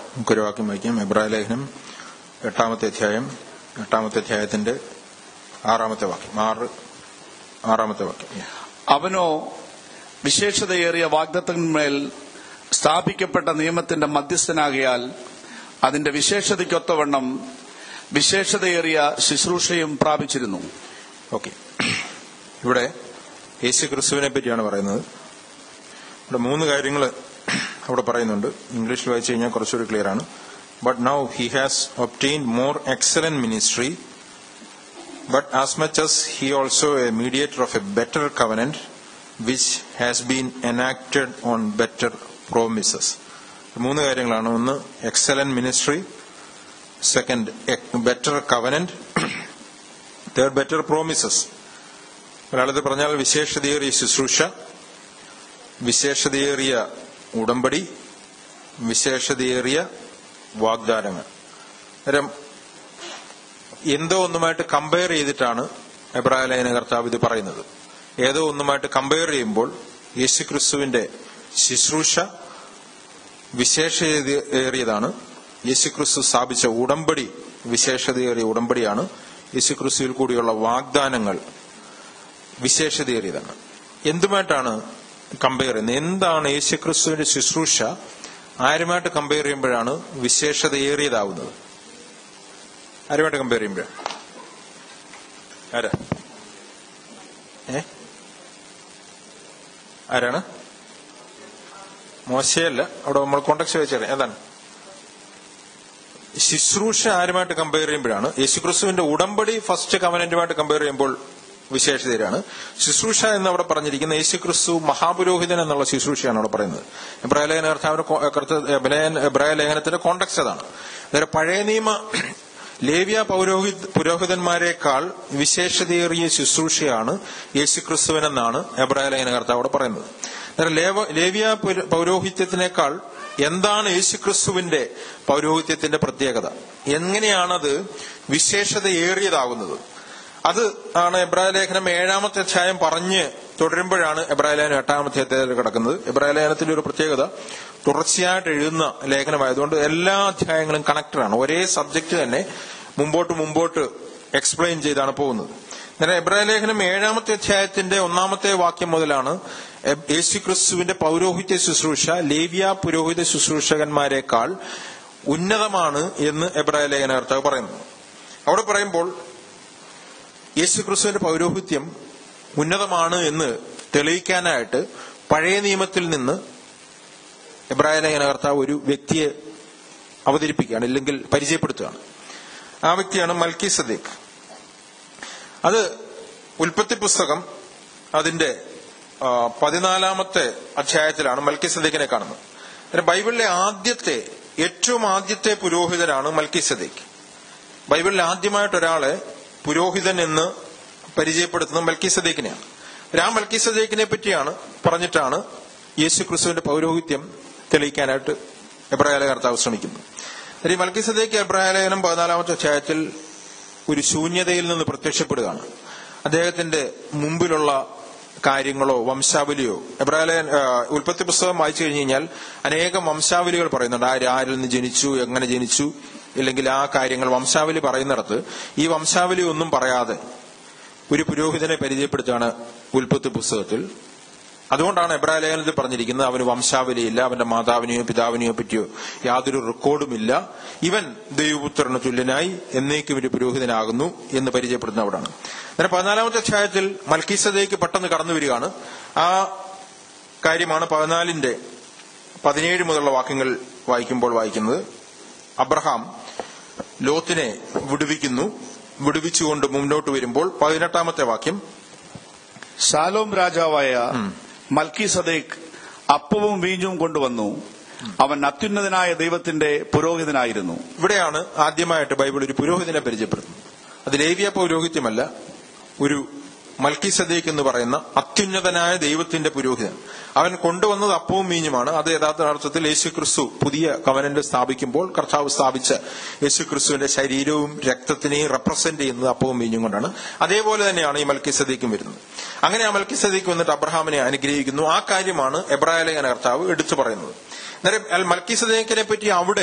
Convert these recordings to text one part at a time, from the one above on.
നമുക്കൊരു വാക്യം വായിക്കാം. എബ്രായ ലേഖനം 8-ാമത്തെ അധ്യായം 8-ാമത്തെ അധ്യായത്തിന്റെ 6-ാമത്തെ വാക്യം. 6-ാമത്തെ വാക്യം. അവനോ വിശേഷതയേറിയ വാഗ്ദത്തത്തിന്മേൽ സ്ഥാപിക്കപ്പെട്ട നിയമത്തിന്റെ മധ്യസ്ഥനാകിയാൽ അതിന്റെ വിശേഷതയ്ക്കൊത്തവണ്ണം വിശേഷതയേറിയ ശുശ്രൂഷയും പ്രാപിച്ചിരുന്നു. ഓക്കെ, ഇവിടെ യേശു ക്രിസ്തുവിനെ പറ്റിയാണ് പറയുന്നത്. ഇവിടെ 3 കാര്യങ്ങൾ അവിടെ പറയുന്നുണ്ട്. ഇംഗ്ലീഷിൽ വായിച്ചു കഴിഞ്ഞാൽ കുറച്ചുകൂടി ക്ലിയർ ആണ്. But now he has obtained more excellent ministry, but as much as he also a mediator of a better covenant which has been enacted on better promises. 3 കാര്യങ്ങളാണ്. ഒന്ന് excellent ministry, second better covenant, third better promises. ഒരാളത് പറഞ്ഞാൽ വിശേഷതയേറിയ ശുശ്രൂഷ, വിശേഷതയേറിയ ഉടമ്പടി, വിശേഷതയേറിയ വാഗ്ദാനങ്ങൾ. അന്നേരം എന്തോ ഒന്നുമായിട്ട് കമ്പയർ ചെയ്തിട്ടാണ് എബ്രായ ലേഖന കർത്താവ് ഇത് പറയുന്നത്. ഏതോ ഒന്നുമായിട്ട് കമ്പയർ ചെയ്യുമ്പോൾ യേശുക്രിസ്തുവിന്റെ ശുശ്രൂഷ വിശേഷതയേറിയതാണ്. യേശുക്രിസ്തു സ്ഥാപിച്ച ഉടമ്പടി വിശേഷതയേറിയ ഉടമ്പടിയാണ്. യേശുക്രിസ്തുവിൽ കൂടിയുള്ള വാഗ്ദാനങ്ങൾ വിശേഷതയേറിയതാണ്. എന്തുമായിട്ടാണ് കമ്പയർ ചെയ്യുന്നത്? എന്താണ് യേശുക്രിസ്തുവിന്റെ ശുശ്രൂഷ ആരുമായിട്ട് കമ്പയർ ചെയ്യുമ്പോഴാണ് വിശേഷതയേറിയതാവുന്നത്? ആരുമായിട്ട് കമ്പയർ ചെയ്യുമ്പോഴാണ്? ആരാണ്? മോശയല്ല. അവിടെ നമ്മൾ കോണ്ടക്സ്റ്റ് വെച്ചറിയാം. ഏതാണ് ശുശ്രൂഷ? ആരുമായിട്ട് കമ്പയർ ചെയ്യുമ്പോഴാണ്? യേശുക്രിസ്തുവിന്റെ ഉടമ്പടി ഫസ്റ്റ് കവനന്റുമായിട്ട് കമ്പയർ ചെയ്യുമ്പോൾ വിശേഷതയാണ്. ശുശ്രൂഷ എന്ന് അവിടെ പറഞ്ഞിരിക്കുന്ന യേശുക്രിസ്തു മഹാപുരോഹിതൻ എന്നുള്ള ശുശ്രൂഷയാണ് അവിടെ പറയുന്നത്. എബ്രായ ലേഖനത്തിന്റെ കോണ്ടക്സ്റ്റ് അതാണ്. അതായത് പഴയ നിയമ ലേവ്യ പുരോഹിതന്മാരെക്കാൾ വിശേഷതയേറിയ ശുശ്രൂഷയാണ് യേശുക്രിസ്തുവിനെന്നാണ് എബ്രായ ലേഖന കർത്താവ് അവിടെ പറയുന്നത്. ലേവ്യ പൗരോഹിത്യത്തിനേക്കാൾ എന്താണ് യേശുക്രിസ്തുവിന്റെ പൗരോഹിത്യത്തിന്റെ പ്രത്യേകത? എങ്ങനെയാണത് വിശേഷതയേറിയതാകുന്നത്? അത് ആണ് എബ്രായ ലേഖനം 7-ാമത്തെ അധ്യായം പറഞ്ഞ് തുടരുമ്പോഴാണ് എബ്രായ ലേഖനം 8-ാമത്തെ അധ്യായത്തിൽ കിടക്കുന്നത്. എബ്രായ ലേഖനത്തിന്റെ ഒരു പ്രത്യേകത തുടർച്ചയായിട്ട് എഴുതുന്ന ലേഖനമായതുകൊണ്ട് എല്ലാ അധ്യായങ്ങളും കണക്റ്റഡാണ്. ഒരേ സബ്ജക്ട് തന്നെ മുമ്പോട്ട് എക്സ്പ്ലെയിൻ ചെയ്താണ് പോകുന്നത്. അങ്ങനെ എബ്രായ ലേഖനം 7-ാമത്തെ അധ്യായത്തിന്റെ 1-ാമത്തെ വാക്യം മുതലാണ് യേശുക്രിസ്തുവിന്റെ പൗരോഹിത്യ ശുശ്രൂഷ ലേവ്യ പുരോഹിത ശുശ്രൂഷകന്മാരെക്കാൾ ഉന്നതമാണ് എന്ന് എബ്രായ ലേഖന കർത്താവ് പറയുന്നു. അവിടെ പറയുമ്പോൾ യേശുക്രിസ്തുവിന്റെ പൗരോഹിത്യം ഉന്നതമാണ് എന്ന് തെളിയിക്കാനായിട്ട് പഴയ നിയമത്തിൽ നിന്ന് എബ്രായ ലേഖന കർത്താവ് ഒരു വ്യക്തിയെ അവതരിപ്പിക്കുകയാണ്, ഇല്ലെങ്കിൽ പരിചയപ്പെടുത്തുകയാണ്. ആ വ്യക്തിയാണ് മൽക്കീസദേക്ക്. അത് ഉൽപ്പത്തി പുസ്തകം അതിന്റെ 14-ാമത്തെ അധ്യായത്തിലാണ് മൽക്കീസദേക്കിനെ കാണുന്നത്. ബൈബിളിലെ ഏറ്റവും ആദ്യത്തെ പുരോഹിതനാണ് മൽക്കീസദേക്ക്. ബൈബിളിൽ ആദ്യമായിട്ടൊരാളെ പുരോഹിതൻ എന്ന് പരിചയപ്പെടുത്തുന്നത് മൽക്കീസദേക്കിനെയാണ്. ആ മൽക്കീസദേക്കിനെ പറ്റിയാണ് പറഞ്ഞിട്ടാണ് യേശുക്രിസ്തുവിന്റെ പൗരോഹിത്യം തെളിയിക്കാനായിട്ട് എബ്രായ ലേഖന കർത്താവ് ശ്രമിക്കുന്നത്. ഈ മൽക്കീസദേക്ക് എബ്രായ ലേഖനം 14-ാമത്തെ അധ്യായത്തിൽ ഒരു ശൂന്യതയിൽ നിന്ന് പ്രത്യക്ഷപ്പെടുകയാണ്. അദ്ദേഹത്തിന്റെ മുമ്പിലുള്ള കാര്യങ്ങളോ വംശാവലിയോ ഉൽപ്പത്തി പുസ്തകം വായിച്ചു കഴിഞ്ഞു കഴിഞ്ഞാൽ അനേകം വംശാവലികൾ പറയുന്നുണ്ട്. ആരിൽ നിന്ന് ജനിച്ചു, എങ്ങനെ ജനിച്ചു, ഇല്ലെങ്കിൽ ആ കാര്യങ്ങൾ വംശാവലി പറയുന്നിടത്ത് ഈ വംശാവലി ഒന്നും പറയാതെ ഒരു പുരോഹിതനെ പരിചയപ്പെടുത്തുകയാണ് ഉൽപ്പത്തി പുസ്തകത്തിൽ. അതുകൊണ്ടാണ് എബ്രായ ലേഖനത്തിൽ പറഞ്ഞിരിക്കുന്നത് അവന് വംശാവലിയില്ല, അവന്റെ മാതാവിനെയോ പിതാവിനെയോ പറ്റിയോ യാതൊരു റെക്കോർഡുമില്ല, ഇവൻ ദൈവപുത്രന് തുല്യനായി എന്നേക്കും ഒരു പുരോഹിതനാകുന്നു എന്ന് പരിചയപ്പെടുന്ന അവിടാണ്. അങ്ങനെ 14-ാമത്തെ അധ്യായത്തിൽ മൽക്കീസദേക്ക് പെട്ടെന്ന് കടന്നു വരികയാണ്. ആ കാര്യമാണ് 14-ന്റെ 17 മുതലുള്ള വാക്യങ്ങൾ വായിക്കുമ്പോൾ വായിക്കുന്നത്. അബ്രഹാം ലോത്തിനെ വിടുവിച്ചുകൊണ്ട് മുന്നോട്ട് വരുമ്പോൾ 18-ാമത്തെ വാക്യം, ശാലോം രാജാവായ മൽക്കീസദേക്ക് അപ്പവും വീഞ്ഞും കൊണ്ടുവന്നു. അവൻ അത്യുന്നതനായ ദൈവത്തിന്റെ പുരോഹിതനായിരുന്നു. ഇവിടെയാണ് ആദ്യമായിട്ട് ബൈബിൾ ഒരു പുരോഹിതനെ പരിചയപ്പെടുത്തുന്നത്. അത് ലേവ്യ പൗരോഹിത്യമല്ല, ഒരു മൽക്കീസദേക്ക് എന്ന് പറയുന്ന അത്യുന്നതനായ ദൈവത്തിന്റെ പുരോഹിതൻ. അവൻ കൊണ്ടുവന്നത് അപ്പവും വീഞ്ഞുമാണ്. അത് യഥാർത്ഥത്തിൽ യേശുക്രിസ്തു പുതിയ കവനന്റ് സ്ഥാപിക്കുമ്പോൾ കർത്താവ് സ്ഥാപിച്ച യേശുക്രിസ്തുവിന്റെ ശരീരവും രക്തത്തിനെയും റെപ്രസെന്റ് ചെയ്യുന്നത് അപ്പവും വീഞ്ഞും കൊണ്ടാണ്. അതേപോലെ തന്നെയാണ് ഈ മൽക്കീസദേക്കും വരുന്നത്. അങ്ങനെ ആ മൽക്കീസദേക്ക് വന്നിട്ട് അബ്രഹാമിനെ അനുഗ്രഹിക്കുന്നു. ആ കാര്യമാണ് എബ്രായ ലേഖന കർത്താവ് എടുത്തു പറയുന്നത്. അന്നേരം മൽക്കീസദേക്കിനെ പറ്റി അവിടെ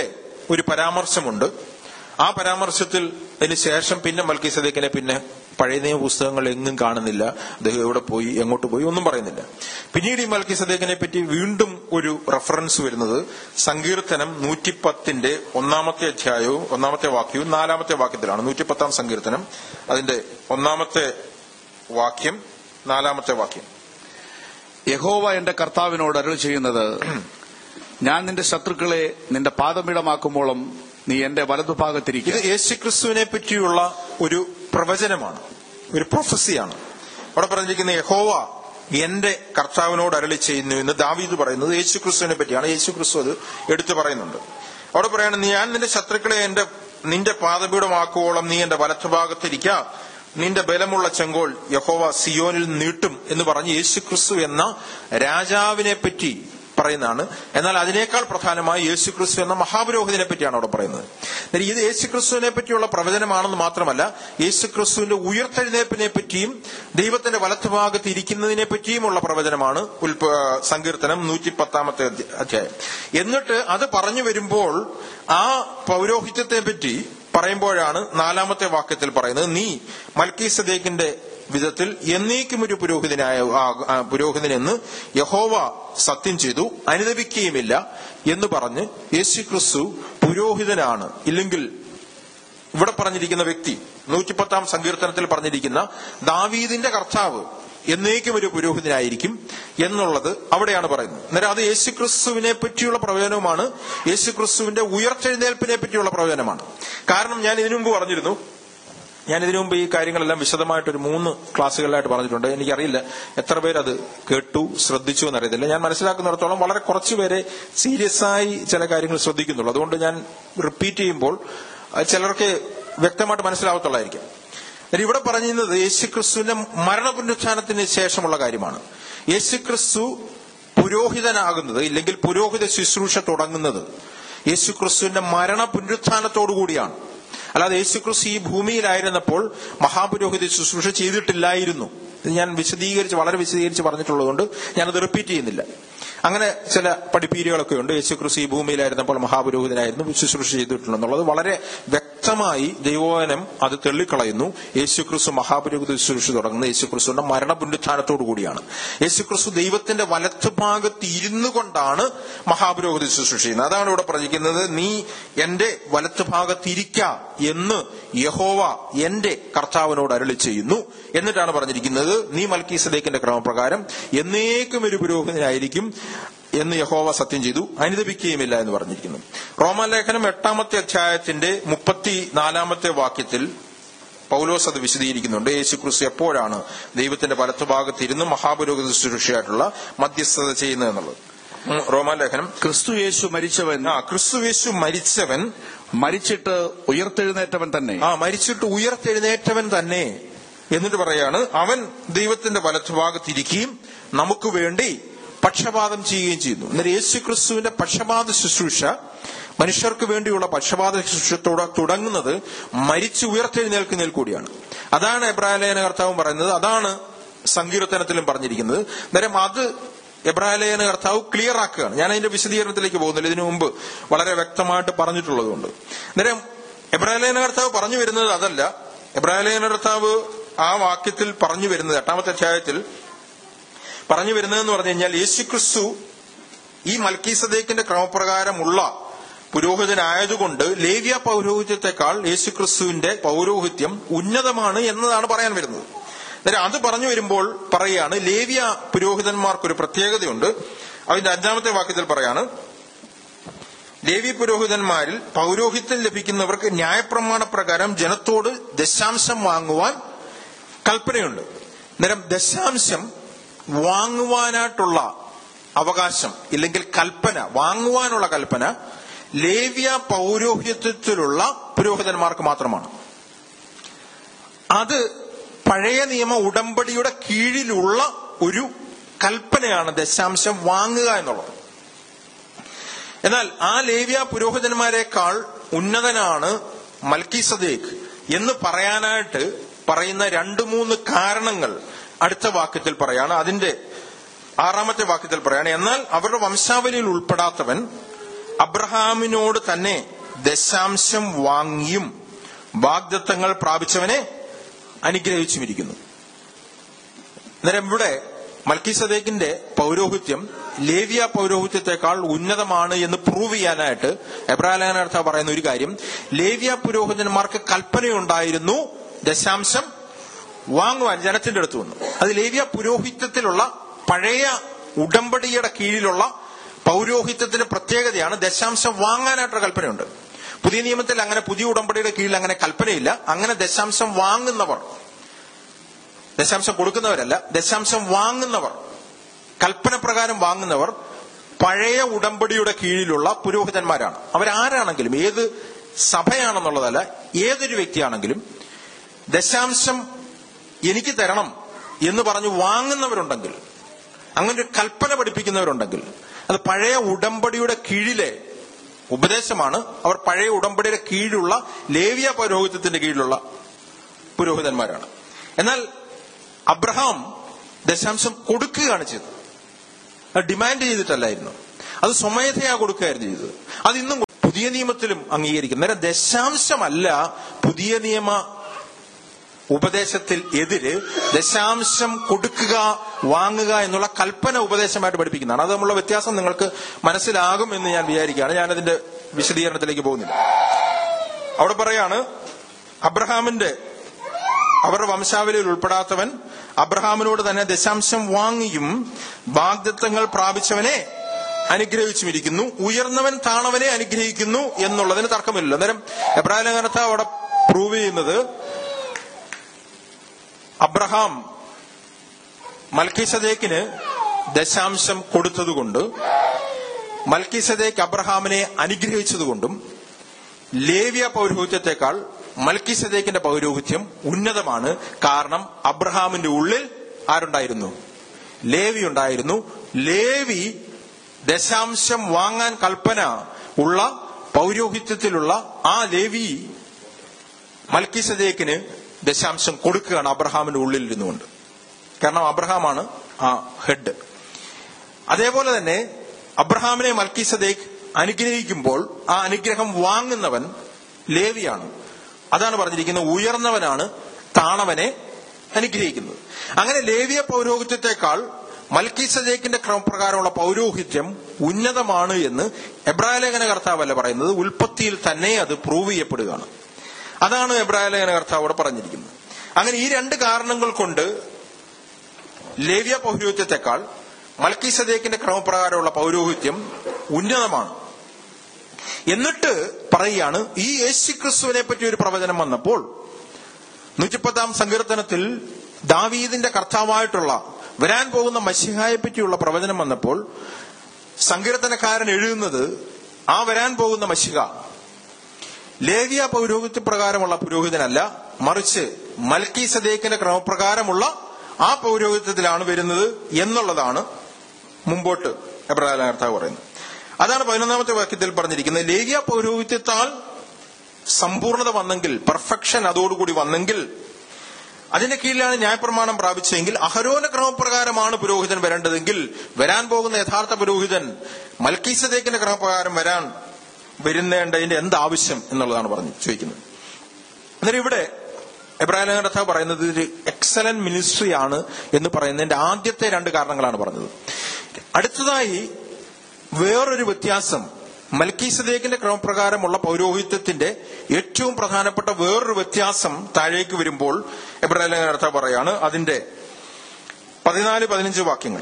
ഒരു പരാമർശമുണ്ട്. ആ പരാമർശത്തിൽ അതിന് ശേഷം പിന്നെ മൽക്കീസദേക്കിനെ പിന്നെ പഴയ നിയമ പുസ്തകങ്ങൾ എങ്ങും കാണുന്നില്ല. അദ്ദേഹം എവിടെ പോയി, എങ്ങോട്ട് പോയി, ഒന്നും പറയുന്നില്ല. പിന്നീട് ഈ മൽക്കീസദേക്കിനെ പറ്റി വീണ്ടും ഒരു റെഫറൻസ് വരുന്നത് സങ്കീർത്തനം 110 ഒന്നാമത്തെ അധ്യായവും 1-ാമത്തെ വാക്യവും 4-ാമത്തെ വാക്യത്തിലാണ്. 110 സങ്കീർത്തനം അതിന്റെ 1-ാമത്തെ വാക്യം 4-ാമത്തെ വാക്യം. യഹോവ എന്റെ കർത്താവിനോട് അരുളി ചെയ്യുന്നത്, ഞാൻ നിന്റെ ശത്രുക്കളെ നിന്റെ പാദപീഠമാക്കുമ്പോഴും നീ എന്റെ വലതുഭാഗത്തിരിക്കുക. ഇത് യേശുക്രിസ്തുവിനെ പറ്റിയുള്ള ഒരു പ്രവചനമാണ്, ഒരു പ്രൊഫസിയാണ്. അവിടെ പറഞ്ഞിരിക്കുന്ന യഹോവ എന്റെ കർത്താവിനോട് അരുളി ചെയ്യുന്നു എന്ന് ദാവീദ് പറയുന്നത് യേശുക്രിസ്തുവിനെ പറ്റിയാണ്. യേശുക്രിസ്തു അത് എടുത്തു പറയുന്നുണ്ട്. അവിടെ പറയാണ്, ഞാൻ നിന്റെ ശത്രുക്കളെ നിന്റെ പാദപീഠമാക്കുവോളം നീ എന്റെ വലത്തുഭാഗത്തിരിക്ക, നിന്റെ ബലമുള്ള ചെങ്കോൽ യഹോവ സിയോനിൽ നീട്ടും എന്ന് പറഞ്ഞ് യേശുക്രിസ്തു എന്ന രാജാവിനെ പറ്റി പറയുന്നതാണ്. എന്നാൽ അതിനേക്കാൾ പ്രധാനമായി യേശുക്രിസ്തു എന്ന മഹാപുരോഹിതനെ പറ്റിയാണ് അവിടെ പറയുന്നത്. ഇത് യേശുക്രിസ്തുവിനെ പറ്റിയുള്ള പ്രവചനമാണെന്ന് മാത്രമല്ല, യേശുക്രിസ്തുവിന്റെ ഉയർത്തെഴുന്നേൽപ്പിനെ പറ്റിയും ദൈവത്തിന്റെ വലത്തുഭാഗത്ത് ഇരിക്കുന്നതിനെ പറ്റിയുമുള്ള പ്രവചനമാണ് സങ്കീർത്തനം 110-ാമത്തെ അധ്യായം. എന്നിട്ട് അത് പറഞ്ഞു വരുമ്പോൾ ആ പൗരോഹിത്യത്തെ പറ്റി പറയുമ്പോഴാണ് 4-ാമത്തെ വാക്യത്തിൽ പറയുന്നത്, നീ മൽക്കീസദേക്കിന്റെ വിധത്തിൽ എന്നേക്കും ഒരു പുരോഹിതനെന്ന് യഹോവ സത്യം ചെയ്തു, അനുദപിക്കുകയുമില്ല എന്ന് പറഞ്ഞ് യേശുക്രിസ്തു പുരോഹിതനാണ്. ഇല്ലെങ്കിൽ ഇവിടെ പറഞ്ഞിരിക്കുന്ന വ്യക്തി 110-ാം സങ്കീർത്തനത്തിൽ പറഞ്ഞിരിക്കുന്ന ദാവീദിന്റെ കർത്താവ് എന്നേക്കും ഒരു പുരോഹിതനായിരിക്കും എന്നുള്ളത് അവിടെയാണ് പറയുന്നത്. അന്നേരം അത് യേശുക്രിസ്തുവിനെ പറ്റിയുള്ള പ്രവചനവുമാണ്, യേശുക്രിസ്തുവിന്റെ ഉയർത്തെഴുന്നേൽപ്പിനെ പറ്റിയുള്ള പ്രവചനമാണ്. കാരണം ഞാൻ ഇതിനു മുമ്പ് ഈ കാര്യങ്ങളെല്ലാം വിശദമായിട്ടൊരു 3 ക്ലാസ്സുകളിലായിട്ട് പറഞ്ഞിട്ടുണ്ട്. എനിക്കറിയില്ല എത്ര പേരത് കേട്ടു ശ്രദ്ധിച്ചു എന്നറിയത്തില്ല. ഞാൻ മനസ്സിലാക്കുന്നിടത്തോളം വളരെ കുറച്ചുപേരെ സീരിയസ് ആയി ചില കാര്യങ്ങൾ ശ്രദ്ധിക്കുന്നുള്ളൂ. അതുകൊണ്ട് ഞാൻ റിപ്പീറ്റ് ചെയ്യുമ്പോൾ ചിലർക്ക് വ്യക്തമായിട്ട് മനസ്സിലാവത്തുള്ളായിരിക്കും. ഇവിടെ പറഞ്ഞിരുന്നത് യേശുക്രിസ്തുവിന്റെ മരണപുനരുത്ഥാനത്തിന് ശേഷമുള്ള കാര്യമാണ്. യേശുക്രിസ്തു പുരോഹിതനാകുന്നത്, ഇല്ലെങ്കിൽ പുരോഹിത ശുശ്രൂഷ തുടങ്ങുന്നത് യേശുക്രിസ്തുവിന്റെ മരണപുനരുത്ഥാനത്തോടുകൂടിയാണ്. അല്ലാതെ യേശുക്രിസ്തു ഈ ഭൂമിയിലായിരുന്നപ്പോൾ മഹാപുരോഹിത ശുശ്രൂഷ ചെയ്തിട്ടില്ലായിരുന്നു. ഞാൻ വളരെ വിശദീകരിച്ച് പറഞ്ഞിട്ടുള്ളതുകൊണ്ട് ഞാനത് റിപ്പീറ്റ് ചെയ്യുന്നില്ല. അങ്ങനെ ചില പഠിപ്പീരുകളൊക്കെ ഉണ്ട്. യേശുക്രിസ്തു ഈ ഭൂമിയിലായിരുന്നപ്പോൾ മഹാപുരോഹിതനായിരുന്നു, ശുശ്രൂഷ ചെയ്തിട്ടുണ്ടെന്നുള്ളത് വളരെ വ്യക്തമായി ദൈവവചനം അത് തള്ളിക്കളയുന്നു. യേശുക്രിസ്തു മഹാപുരോഹിത ശുശ്രൂഷ തുടങ്ങുന്നത് യേശുക്രിസ്തുവിന്റെ മരണപുനരുത്ഥാനത്തോടു കൂടിയാണ്. യേശുക്രിസ്തു ദൈവത്തിന്റെ വലത്തുഭാഗത്ത് ഇരുന്നു കൊണ്ടാണ് മഹാപുരോഹിത ശുശ്രൂഷ ചെയ്യുന്നത്. അതാണ് ഇവിടെ പറഞ്ഞിരിക്കുന്നത്, നീ എന്റെ വലത്തുഭാഗത്തിരിക്ക എന്ന് യഹോവ എന്റെ കർത്താവിനോട് അരുളി ചെയ്യുന്നു. എന്നിട്ടാണ് പറഞ്ഞിരിക്കുന്നത്, നീ മൽക്കീസദേക്കിന്റെ ക്രമപ്രകാരം എന്നേക്കും ഒരു പുരോഹിതനായിരിക്കും എന്ന് യഹോവ സത്യം ചെയ്തു, അനുദപിക്കുകയുമില്ല എന്ന് പറഞ്ഞിരിക്കുന്നു. റോമാലേഖനം 8-ാമത്തെ അധ്യായത്തിന്റെ 34-ാമത്തെ വാക്യത്തിൽ പൗലോസ് അത് വിശദീകരിക്കുന്നുണ്ട്. യേശുക്രിസ്തു എപ്പോഴാണ് ദൈവത്തിന്റെ വലത്തുഭാഗത്ത് ഇരുന്ന് മഹാപുരോഹിത ശുശ്രൂഷയായിട്ടുള്ള മധ്യസ്ഥത ചെയ്യുന്നതെന്നുള്ളത്. റോമാലേഖനം, ക്രിസ്തു യേശു മരിച്ചവൻ മരിച്ചിട്ട് ഉയർത്തെഴുന്നേറ്റവൻ തന്നെ എന്നിട്ട് പറയാണ്, അവൻ ദൈവത്തിന്റെ വലത്തുഭാഗത്തിരിക്കുകയും നമുക്ക് വേണ്ടി പക്ഷപാതം ചെയ്യുകയും ചെയ്യുന്നു. എന്നാൽ യേശുക്രിസ്തുവിന്റെ പക്ഷപാത ശുശ്രൂഷ, മനുഷ്യർക്ക് വേണ്ടിയുള്ള പക്ഷപാത ശുശ്രൂഷ തുടങ്ങുന്നത് മരിച്ചു ഉയർത്തെഴുന്നേൽക്കുന്നതിൽ കൂടിയാണ്. അതാണ് എബ്രായലേഖന കർത്താവും പറയുന്നത്, അതാണ് സങ്കീർത്തനത്തിലും പറഞ്ഞിരിക്കുന്നത്. അന്നേരം അത് എബ്രായലേഖന കർത്താവ് ക്ലിയർ ആക്കുകയാണ്. ഞാൻ അതിന്റെ വിശദീകരണത്തിലേക്ക് പോകുന്നില്ല, ഇതിനു മുമ്പ് വളരെ വ്യക്തമായിട്ട് പറഞ്ഞിട്ടുള്ളതുകൊണ്ട്. അന്നേരം എബ്രായലേഖന കർത്താവ് പറഞ്ഞു വരുന്നത് അതല്ല. എബ്രായലേഖന കർത്താവ് ആ വാക്യത്തിൽ പറഞ്ഞു വരുന്നത്, 8-ാമത്തെ അധ്യായത്തിൽ പറഞ്ഞു വരുന്നതെന്ന് പറഞ്ഞു കഴിഞ്ഞാൽ, യേശുക്രിസ്തു ഈ മൽക്കീസദേക്കിന്റെ ക്രമപ്രകാരമുള്ള പുരോഹിതനായതുകൊണ്ട് ലേവ്യ പൗരോഹിത്യത്തെക്കാൾ യേശുക്രിസ്തുവിന്റെ പൗരോഹിത്യം ഉന്നതമാണ് എന്നതാണ് പറയാൻ വരുന്നത്. അന്നേരം അത് പറഞ്ഞു വരുമ്പോൾ പറയാണ്, ലേവ്യ പുരോഹിതന്മാർക്കൊരു പ്രത്യേകതയുണ്ട്. അതിന്റെ 5-ാമത്തെ വാക്യത്തിൽ പറയാണ്, ലേവ്യ പുരോഹിതന്മാരിൽ പൗരോഹിത്യം ലഭിക്കുന്നവർക്ക് ന്യായപ്രമാണ പ്രകാരം ജനത്തോട് ദശാംശം വാങ്ങുവാൻ കൽപ്പനയുണ്ട്. അന്നേരം ദശാംശം വാങ്ങുവാനായിട്ടുള്ള അവകാശം, ഇല്ലെങ്കിൽ കൽപ്പന, വാങ്ങുവാനുള്ള കൽപ്പന ലേവ്യ പൗരോഹിത്യത്തിലുള്ള പുരോഹിതന്മാർക്ക് മാത്രമാണ്. അത് പഴയ നിയമ ഉടമ്പടിയുടെ കീഴിലുള്ള ഒരു കൽപ്പനയാണ് ദശാംശം വാങ്ങുക എന്നുള്ളത്. എന്നാൽ ആ ലേവ്യ പുരോഹിതന്മാരെക്കാൾ ഉന്നതനാണ് മൽക്കീസദേക്ക് എന്ന് പറയാനായിട്ട് പറയുന്ന 2-3 കാരണങ്ങൾ അടുത്ത വാക്യത്തിൽ പറയാണ്. അതിന്റെ 6-ാമത്തെ വാക്യത്തിൽ പറയാണ്, എന്നാൽ അവരുടെ വംശാവലിയിൽ ഉൾപ്പെടാത്തവൻ അബ്രഹാമിനോട് തന്നെ ദശാംശം വാങ്ങിയും വാഗ്ദത്തങ്ങൾ പ്രാപിച്ചവനെ അനുഗ്രഹിച്ചുമിരിക്കുന്നു. അന്നേരം ഇവിടെ മൽക്കീസദേക്കിന്റെ പൗരോഹിത്യം ലേവ്യ പൗരോഹിത്യത്തെക്കാൾ ഉന്നതമാണ് എന്ന് പ്രൂവ് ചെയ്യാനായിട്ട് എബ്രായലേഖനകർത്താവ് പറയുന്ന ഒരു കാര്യം, ലേവ്യ പുരോഹിതന്മാർക്ക് കൽപ്പനയുണ്ടായിരുന്നു ദശാംശം വാങ്ങുവാൻ ജനത്തിന്റെ അടുത്ത് വന്നു. അത് ലേവ്യ പുരോഹിത്യത്തിലുള്ള പഴയ ഉടമ്പടിയുടെ കീഴിലുള്ള പൗരോഹിത്യത്തിന്റെ പ്രത്യേകതയാണ്. ദശാംശം വാങ്ങാനായിട്ടൊരു കൽപ്പനയുണ്ട്. പുതിയ നിയമത്തിൽ അങ്ങനെ, പുതിയ ഉടമ്പടിയുടെ കീഴിൽ അങ്ങനെ കൽപ്പനയില്ല. അങ്ങനെ ദശാംശം വാങ്ങുന്നവർ, ദശാംശം കൊടുക്കുന്നവരല്ല, ദശാംശം വാങ്ങുന്നവർ, കൽപ്പന പ്രകാരം വാങ്ങുന്നവർ പഴയ ഉടമ്പടിയുടെ കീഴിലുള്ള പുരോഹിതന്മാരാണ്. അവരാരാണെങ്കിലും, ഏത് സഭയാണെന്നുള്ളതല്ല, ഏതൊരു വ്യക്തിയാണെങ്കിലും ദശാംശം എനിക്ക് തരണം എന്ന് പറഞ്ഞ് വാങ്ങുന്നവരുണ്ടെങ്കിൽ, അങ്ങനെ ഒരു കൽപ്പന പഠിപ്പിക്കുന്നവരുണ്ടെങ്കിൽ, അത് പഴയ ഉടമ്പടിയുടെ കീഴിലെ ഉപദേശമാണ്. അവർ പഴയ ഉടമ്പടിയുടെ കീഴിലുള്ള ലേവ്യ പൗരോഹിത്യത്തിന്റെ കീഴിലുള്ള പുരോഹിതന്മാരാണ്. എന്നാൽ അബ്രഹാം ദശാംശം കൊടുക്കുകയാണ് ചെയ്തത്. അത് ഡിമാൻഡ് ചെയ്തിട്ടല്ലായിരുന്നു, അത് സ്വമേധയാ കൊടുക്കുകയായിരുന്നു ചെയ്തത്. അത് ഇന്നും പുതിയ നിയമത്തിലും അംഗീകരിക്കും. നേരെ ദശാംശമല്ല പുതിയ നിയമ ഉപദേശത്തിൽ എതിര് ദശാംശം കൊടുക്കുക, വാങ്ങുക എന്നുള്ള കൽപ്പന ഉപദേശമായിട്ട് പഠിപ്പിക്കുന്നതാണ്. അത് തമ്മിലുള്ള വ്യത്യാസം നിങ്ങൾക്ക് മനസ്സിലാകും എന്ന് ഞാൻ വിചാരിക്കുകയാണ്. ഞാനതിന്റെ വിശദീകരണത്തിലേക്ക് പോകുന്നില്ല. അവിടെ പറയാണ്, അവരുടെ വംശാവലിയിൽ ഉൾപ്പെടാത്തവൻ അബ്രഹാമിനോട് തന്നെ ദശാംശം വാങ്ങിയും വാഗ്ദത്തങ്ങൾ പ്രാപിച്ചവനെ അനുഗ്രഹിച്ചുമിരിക്കുന്നു. ഉയർന്നവൻ താണവനെ അനുഗ്രഹിക്കുന്നു എന്നുള്ളതിന് തർക്കമില്ലല്ലോ. അന്നേരം എബ്രായലേഖനകർത്താവ് അവിടെ പ്രൂവ് ചെയ്യുന്നത്, അബ്രഹാം മൽക്കീസദേക്കിന് ദശാംശം കൊടുത്തതുകൊണ്ട്, മൽക്കീസദേക്ക് അബ്രഹാമിനെ അനുഗ്രഹിച്ചതുകൊണ്ടും ലേവ്യ പൗരോഹിത്യത്തെക്കാൾ മൽക്കീസദേക്കിന്റെ പൗരോഹിത്യം ഉന്നതമാണ്. കാരണം അബ്രഹാമിന്റെ ഉള്ളിൽ ആരുണ്ടായിരുന്നു? ലേവി ഉണ്ടായിരുന്നു. ലേവി ദശാംശം വാങ്ങാൻ കൽപ്പന ഉള്ള പൗരോഹിത്യത്തിലുള്ള ആ ലേവി മൽക്കീസദേക്കിന് ദശാംശം കൊടുക്കുകയാണ് അബ്രഹാമിന്റെ ഉള്ളിൽ ഇരുന്നുകൊണ്ട്. കാരണം അബ്രഹാമാണ് ആ ഹെഡ്. അതേപോലെ തന്നെ അബ്രഹാമിനെ മൽക്കീസദേക്ക് അനുഗ്രഹിക്കുമ്പോൾ ആ അനുഗ്രഹം വാങ്ങുന്നവൻ ലേവിയാണ്. അതാണ് പറഞ്ഞിരിക്കുന്നത്, ഉയർന്നവനാണ് താണവനെ അനുഗ്രഹിക്കുന്നത്. അങ്ങനെ ലേവ്യ പൗരോഹിത്യത്തെക്കാൾ മൽക്കീസദേക്കിന്റെ ക്രമപ്രകാരമുള്ള പൗരോഹിത്യം ഉന്നതമാണ് എന്ന് എബ്രായലേഖനകർത്താവല്ല പറയുന്നത്, ഉൽപ്പത്തിയിൽ തന്നെ അത് പ്രൂവ് ചെയ്യപ്പെടുകയാണ്. അതാണ് എബ്രായലേഖനകർത്താവോട് പറഞ്ഞിരിക്കുന്നത്. അങ്ങനെ ഈ രണ്ട് കാരണങ്ങൾ കൊണ്ട് ലേവ്യ പൗരോഹിത്യത്തെക്കാൾ മൽക്കീസദേക്കിന്റെ ക്രമപ്രകാരമുള്ള പൗരോഹിത്യം ഉന്നതമാണ്. എന്നിട്ട് പറയുകയാണ്, ഈ യേശുക്രിസ്തുവിനെ പറ്റി ഒരു പ്രവചനം വന്നപ്പോൾ 110 സങ്കീർത്തനത്തിൽ ദാവീദിന്റെ കർത്താവായിട്ടുള്ള വരാൻ പോകുന്ന മശിഹായെ പറ്റിയുള്ള പ്രവചനം വന്നപ്പോൾ സങ്കീർത്തനക്കാരൻ എഴുതുന്നത്, ആ വരാൻ പോകുന്ന മശിഹ ലേവ്യ പൗരോഹിത്യ പ്രകാരമുള്ള പുരോഹിതനല്ല, മറിച്ച് മൽക്കീസദേക്കിന്റെ ക്രമപ്രകാരമുള്ള ആ പൗരോഹിത്യത്തിലാണ് വരുന്നത് എന്നുള്ളതാണ് മുമ്പോട്ട് എബ്രായലേഖനകർത്താവ് പറയുന്നത്. അതാണ് 11ാമത്തെ വാക്യത്തിൽ പറഞ്ഞിരിക്കുന്നത്. ലേവ്യ പൗരോഹിത്യത്താൽ സമ്പൂർണത വന്നെങ്കിൽ, പെർഫെക്ഷൻ അതോടുകൂടി വന്നെങ്കിൽ, അതിന്റെ കീഴിലാണ് ന്യായപ്രമാണം പ്രാപിച്ചെങ്കിൽ, അഹരോന്റെ ക്രമപ്രകാരമാണ് പുരോഹിതൻ വരേണ്ടതെങ്കിൽ, വരാൻ പോകുന്ന യഥാർത്ഥ പുരോഹിതൻ മൽക്കീസദേക്കിന്റെ ക്രമപ്രകാരം വരുന്നതിന്റെ എന്താവശ്യം എന്നുള്ളതാണ് ചോദിക്കുന്നത്. അന്നേരം ഇവിടെ എബ്രായലേഖനകർത്താവ് പറയുന്നത് ഒരു എക്സലന്റ് മിനിസ്ട്രി ആണ് എന്ന് പറയുന്നതിന്റെ ആദ്യത്തെ 2 കാരണങ്ങളാണ് പറഞ്ഞത്. അടുത്തതായി വേറൊരു വ്യത്യാസം, മൽക്കീസദേക്കിന്റെ ക്രമപ്രകാരമുള്ള പൗരോഹിത്യത്തിന്റെ ഏറ്റവും പ്രധാനപ്പെട്ട വേറൊരു വ്യത്യാസം താഴേക്ക് വരുമ്പോൾ എബ്രായലേഖനകർത്താവ് പറയാണ്. അതിന്റെ 14-15 വാക്യങ്ങൾ.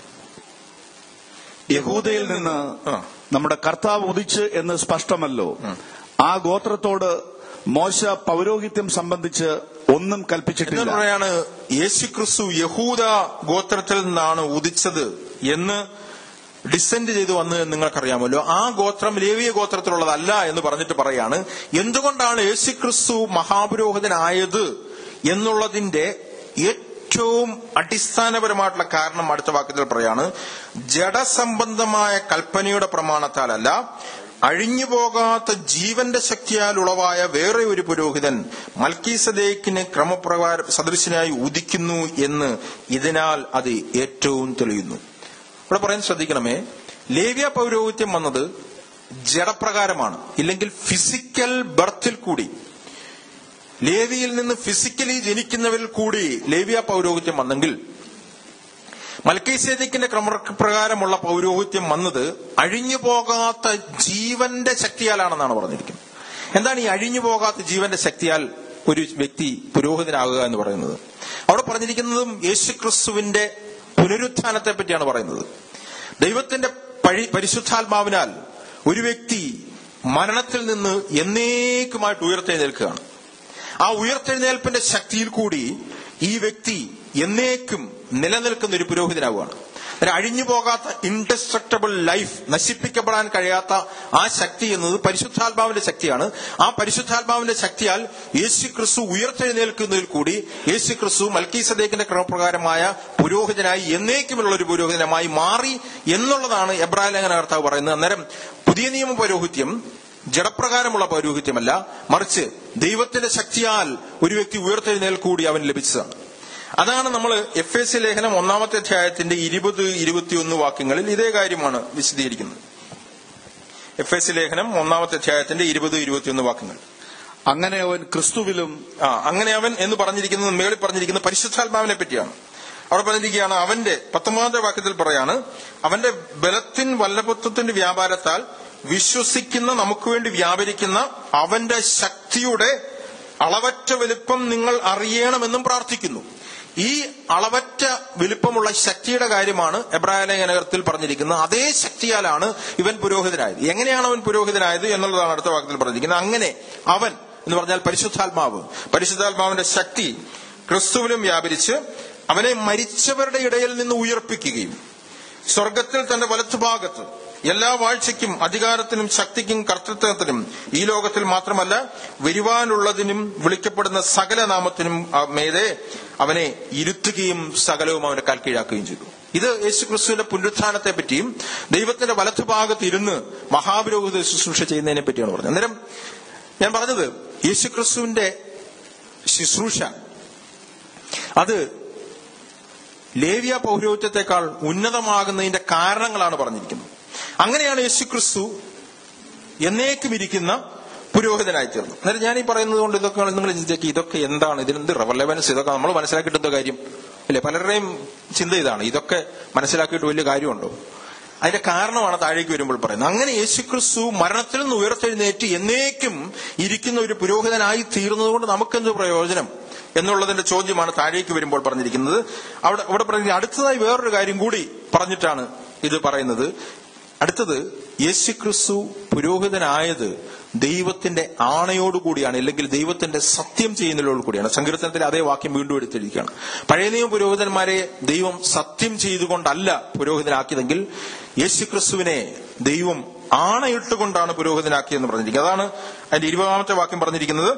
യഹൂദയിൽ നിന്ന് നമ്മുടെ കർത്താവ് ഉദിച്ച് എന്ന് സ്പഷ്ടമല്ലോ. ആ ഗോത്രത്തോട് മോശ പൗരോഹിത്യം സംബന്ധിച്ച് ഒന്നും കൽപ്പിച്ചിട്ടില്ല. പറയാണ്, യേശുക്രിസ്തു യഹൂദ ഗോത്രത്തിൽ നിന്നാണ് ഉദിച്ചത് എന്ന് ഡിസെൻഡ് ചെയ്തു വന്ന് നിങ്ങൾക്കറിയാമല്ലോ. ആ ഗോത്രം ലേവ്യ ഗോത്രത്തിലുള്ളതല്ല എന്ന് പറഞ്ഞിട്ട് പറയാണ്, എന്തുകൊണ്ടാണ് യേശുക്രിസ്തു മഹാപുരോഹിതനായത് എന്നുള്ളതിന്റെ ഏറ്റവും അടിസ്ഥാനപരമായിട്ടുള്ള കാരണം അടുത്ത വാക്യത്തിൽ പറയാണ്, ജഡസംബന്ധമായ കൽപ്പനയുടെ പ്രമാണത്താലല്ല, അഴിഞ്ഞുപോകാത്ത ജീവന്റെ ശക്തിയാൽ ഉളവായ വേറെ ഒരു പുരോഹിതൻ മൽക്കീസദേക്കിന് ക്രമപ്രകാരം സദൃശനായി ഉദിക്കുന്നു എന്ന് ഇതിനാൽ അത് ഏറ്റവും തെളിയുന്നു. ഇവിടെ പറയാൻ ശ്രദ്ധിക്കണമേ, ലേവ്യ പൗരോഹിത്യം വന്നത് ജഡപ്രകാരമാണ്, ഇല്ലെങ്കിൽ ഫിസിക്കൽ ബർത്തിൽ കൂടി, ലേവിയിൽ നിന്ന് ഫിസിക്കലി ജനിക്കുന്നവരിൽ കൂടി ലേവ്യ പൗരോഹിത്യം വന്നെങ്കിൽ, മൽക്കീസേദെക്കിന്റെ ക്രമപ്രകാരമുള്ള പൗരോഹിത്യം വന്നത് അഴിഞ്ഞു പോകാത്ത ജീവന്റെ ശക്തിയാലാണെന്നാണ് പറഞ്ഞിരിക്കുന്നത്. എന്താണ് ഈ അഴിഞ്ഞു പോകാത്ത ജീവന്റെ ശക്തിയാൽ ഒരു വ്യക്തി പുരോഹിതനാകുക എന്ന് പറയുന്നത്? അവിടെ പറഞ്ഞിരിക്കുന്നതും യേശുക്രിസ്തുവിന്റെ പുനരുത്ഥാനത്തെ പറ്റിയാണ് പറയുന്നത്. ദൈവത്തിന്റെ പരിശുദ്ധാത്മാവിനാൽ ഒരു വ്യക്തി മരണത്തിൽ നിന്ന് എന്നേക്കുമായിട്ട് ഉയർത്തെഴുന്നേൽക്കുകയാണ്. ആ ഉയർത്തെഴുന്നേൽപ്പിന്റെ ശക്തിയിൽ കൂടി ഈ വ്യക്തി എന്നേക്കും നിലനിൽക്കുന്ന ഒരു പുരോഹിതനാവുകയാണ്. അഴിഞ്ഞു പോകാത്ത ഇൻഡസ്ട്രക്റ്റബിൾ ലൈഫ്, നശിപ്പിക്കപ്പെടാൻ കഴിയാത്ത ആ ശക്തി എന്നത് പരിശുദ്ധാത്മാവിന്റെ ശക്തിയാണ്. ആ പരിശുദ്ധാത്മാവിന്റെ ശക്തിയാൽ യേശുക്രിസ്തു ഉയർത്തെഴുന്നേൽക്കുന്നതിൽ കൂടി യേശുക്രിസ്തു മൽക്കീസേദെക്കിന്റെ ക്രമപ്രകാരമായ പുരോഹിതനായി എന്നേക്കുമുള്ള ഒരു പുരോഹിതനായി മാറി എന്നുള്ളതാണ് എബ്രായ ലേഖനകർത്താവ് പറയുന്നത്. അന്നേരം പുതിയ നിയമ പൗരോഹിത്യം ജഡപ്രകാരമുള്ള പൗരോഹിത്യമല്ല, മറിച്ച് ദൈവത്തിന്റെ ശക്തിയാൽ ഒരു വ്യക്തി ഉയർത്തെഴുന്നേൽക്കൂടി അവൻ ലഭിച്ചതാണ്. അതാണ് നമ്മൾ എഫേസ്യ ലേഖനം 1-ാമത്തെ അധ്യായത്തിന്റെ 20-21 വാക്യങ്ങളിൽ ഇതേ കാര്യമാണ് വിശദീകരിക്കുന്നത്. എഫേസ്യ ലേഖനം 1-ാമത്തെ അധ്യായത്തിന്റെ 20-21 വാക്യങ്ങൾ. അങ്ങനെ അവൻ ക്രിസ്തുവിലും, അങ്ങനെ അവൻ എന്ന് പറഞ്ഞിരിക്കുന്നത് മേളിൽ പറഞ്ഞിരിക്കുന്ന പരിശുദ്ധാത്മാവിനെ പറ്റിയാണ്. അവിടെ പറഞ്ഞിരിക്കുകയാണ്, അവന്റെ 19-ാമത്തെ വാക്യത്തിൽ പറയാണ്, അവന്റെ ബലത്തിൻ വല്ലഭത്വത്തിന്റെ വ്യാപാരത്താൽ വിശ്വസിക്കുന്ന നമുക്ക് വേണ്ടി വ്യാപരിക്കുന്ന അവന്റെ ശക്തിയുടെ അളവറ്റ വലുപ്പം നിങ്ങൾ അറിയണമെന്നും പ്രാർത്ഥിക്കുന്നു. ഈ അളവറ്റ വലുപ്പമുള്ള ശക്തിയുടെ കാര്യമാണ് എബ്രായ ലേഖനത്തിൽ പറഞ്ഞിരിക്കുന്നത്. അതേ ശക്തിയാലാണ് ഇവൻ പുരോഹിതനായത്. എങ്ങനെയാണ് അവൻ പുരോഹിതനായത് എന്നുള്ളതാണ് അടുത്ത വാക്യത്തിൽ പറഞ്ഞിരിക്കുന്നത്. അങ്ങനെ അവൻ എന്ന് പറഞ്ഞാൽ പരിശുദ്ധാത്മാവിന്റെ ശക്തി ക്രിസ്തുവിലും വ്യാപരിച്ച് അവനെ മരിച്ചവരുടെ ഇടയിൽ നിന്ന് ഉയർപ്പിക്കുകയും സ്വർഗത്തിൽ തന്റെ വലത്തുഭാഗത്ത് എല്ലാ വാഴ്ചയ്ക്കും അധികാരത്തിനും ശക്തിക്കും കർത്തൃത്വത്തിനും ഈ ലോകത്തിൽ മാത്രമല്ല വരുവാനുള്ളതിനും വിളിക്കപ്പെടുന്ന സകല നാമത്തിനും മേതെ അവനെ ഇരുത്തുകയും സകലവും അവന്റെ കാൽ കീഴാക്കുകയും ചെയ്തു. ഇത് യേശുക്രിസ്തുവിന്റെ പുനരുത്ഥാനത്തെ പറ്റിയും ദൈവത്തിന്റെ വലത്തുഭാഗത്ത് ഇരുന്ന് മഹാപുരോഹിത ശുശ്രൂഷ ചെയ്യുന്നതിനെ പറ്റിയാണ് പറഞ്ഞത്. അന്നേരം ഞാൻ പറഞ്ഞത് യേശുക്രിസ്തുവിന്റെ ശുശ്രൂഷ അത് ലേവ്യ പൗരോഹിത്യത്തെക്കാൾ ഉന്നതമാകുന്നതിന്റെ കാരണങ്ങളാണ് പറഞ്ഞിരിക്കുന്നത്. അങ്ങനെയാണ് യേശുക്രിസ്തു എന്നേക്കും ഇരിക്കുന്ന പുരോഹിതനായി തീർന്നു. അന്നേരം ഞാൻ ഈ പറയുന്നത് കൊണ്ട് ഇതൊക്കെ നിങ്ങൾ ചിന്തിക്കുക, ഇതൊക്കെ എന്താണ്, ഇതിനെന്ത് റെലവൻസ്, ഇതൊക്കെ നമ്മൾ മനസ്സിലാക്കിയിട്ട് കാര്യം അല്ലെ? പലരുടെയും ചിന്ത ഇതാണ്, ഇതൊക്കെ മനസ്സിലാക്കിയിട്ട് വലിയ കാര്യമുണ്ടോ? അതിന്റെ കാരണമാണ് താഴേക്ക് വരുമ്പോൾ പറയുന്നത്. അങ്ങനെ യേശുക്രിസ്തു മരണത്തിൽ നിന്ന് ഉയർത്തെഴുന്നേറ്റ് എന്നേക്കും ഇരിക്കുന്ന ഒരു പുരോഹിതനായി തീർന്നത് കൊണ്ട് നമുക്കെന്ത് പ്രയോജനം എന്നുള്ളതിന്റെ ചോദ്യമാണ് താഴേക്ക് വരുമ്പോൾ പറഞ്ഞിരിക്കുന്നത്. അവിടെ പറഞ്ഞ അടുത്തതായി വേറൊരു കാര്യം കൂടി പറഞ്ഞിട്ടാണ് ഇത് പറയുന്നത്. അടുത്തത്, യേശുക്രിസ്തു പുരോഹിതനായത് ദൈവത്തിന്റെ ആണയോടുകൂടിയാണ്, അല്ലെങ്കിൽ ദൈവത്തിന്റെ സത്യം ചെയ്യുന്നതിനോട് കൂടിയാണ്. സങ്കീർത്തനത്തിലെ അതേ വാക്യം വീണ്ടും എടുത്തിരിക്കുകയാണ്. പഴയ നിയമ പുരോഹിതന്മാരെ ദൈവം സത്യം ചെയ്തുകൊണ്ടല്ല പുരോഹിതനാക്കിയതെങ്കിൽ യേശുക്രിസ്തുവിനെ ദൈവം ആണയിട്ടുകൊണ്ടാണ് പുരോഹിതനാക്കിയെന്ന് പറഞ്ഞിരിക്കുന്നത്. അതാണ് അതിന്റെ 20-ാമത്തെ വാക്യം പറഞ്ഞിരിക്കുന്നത്.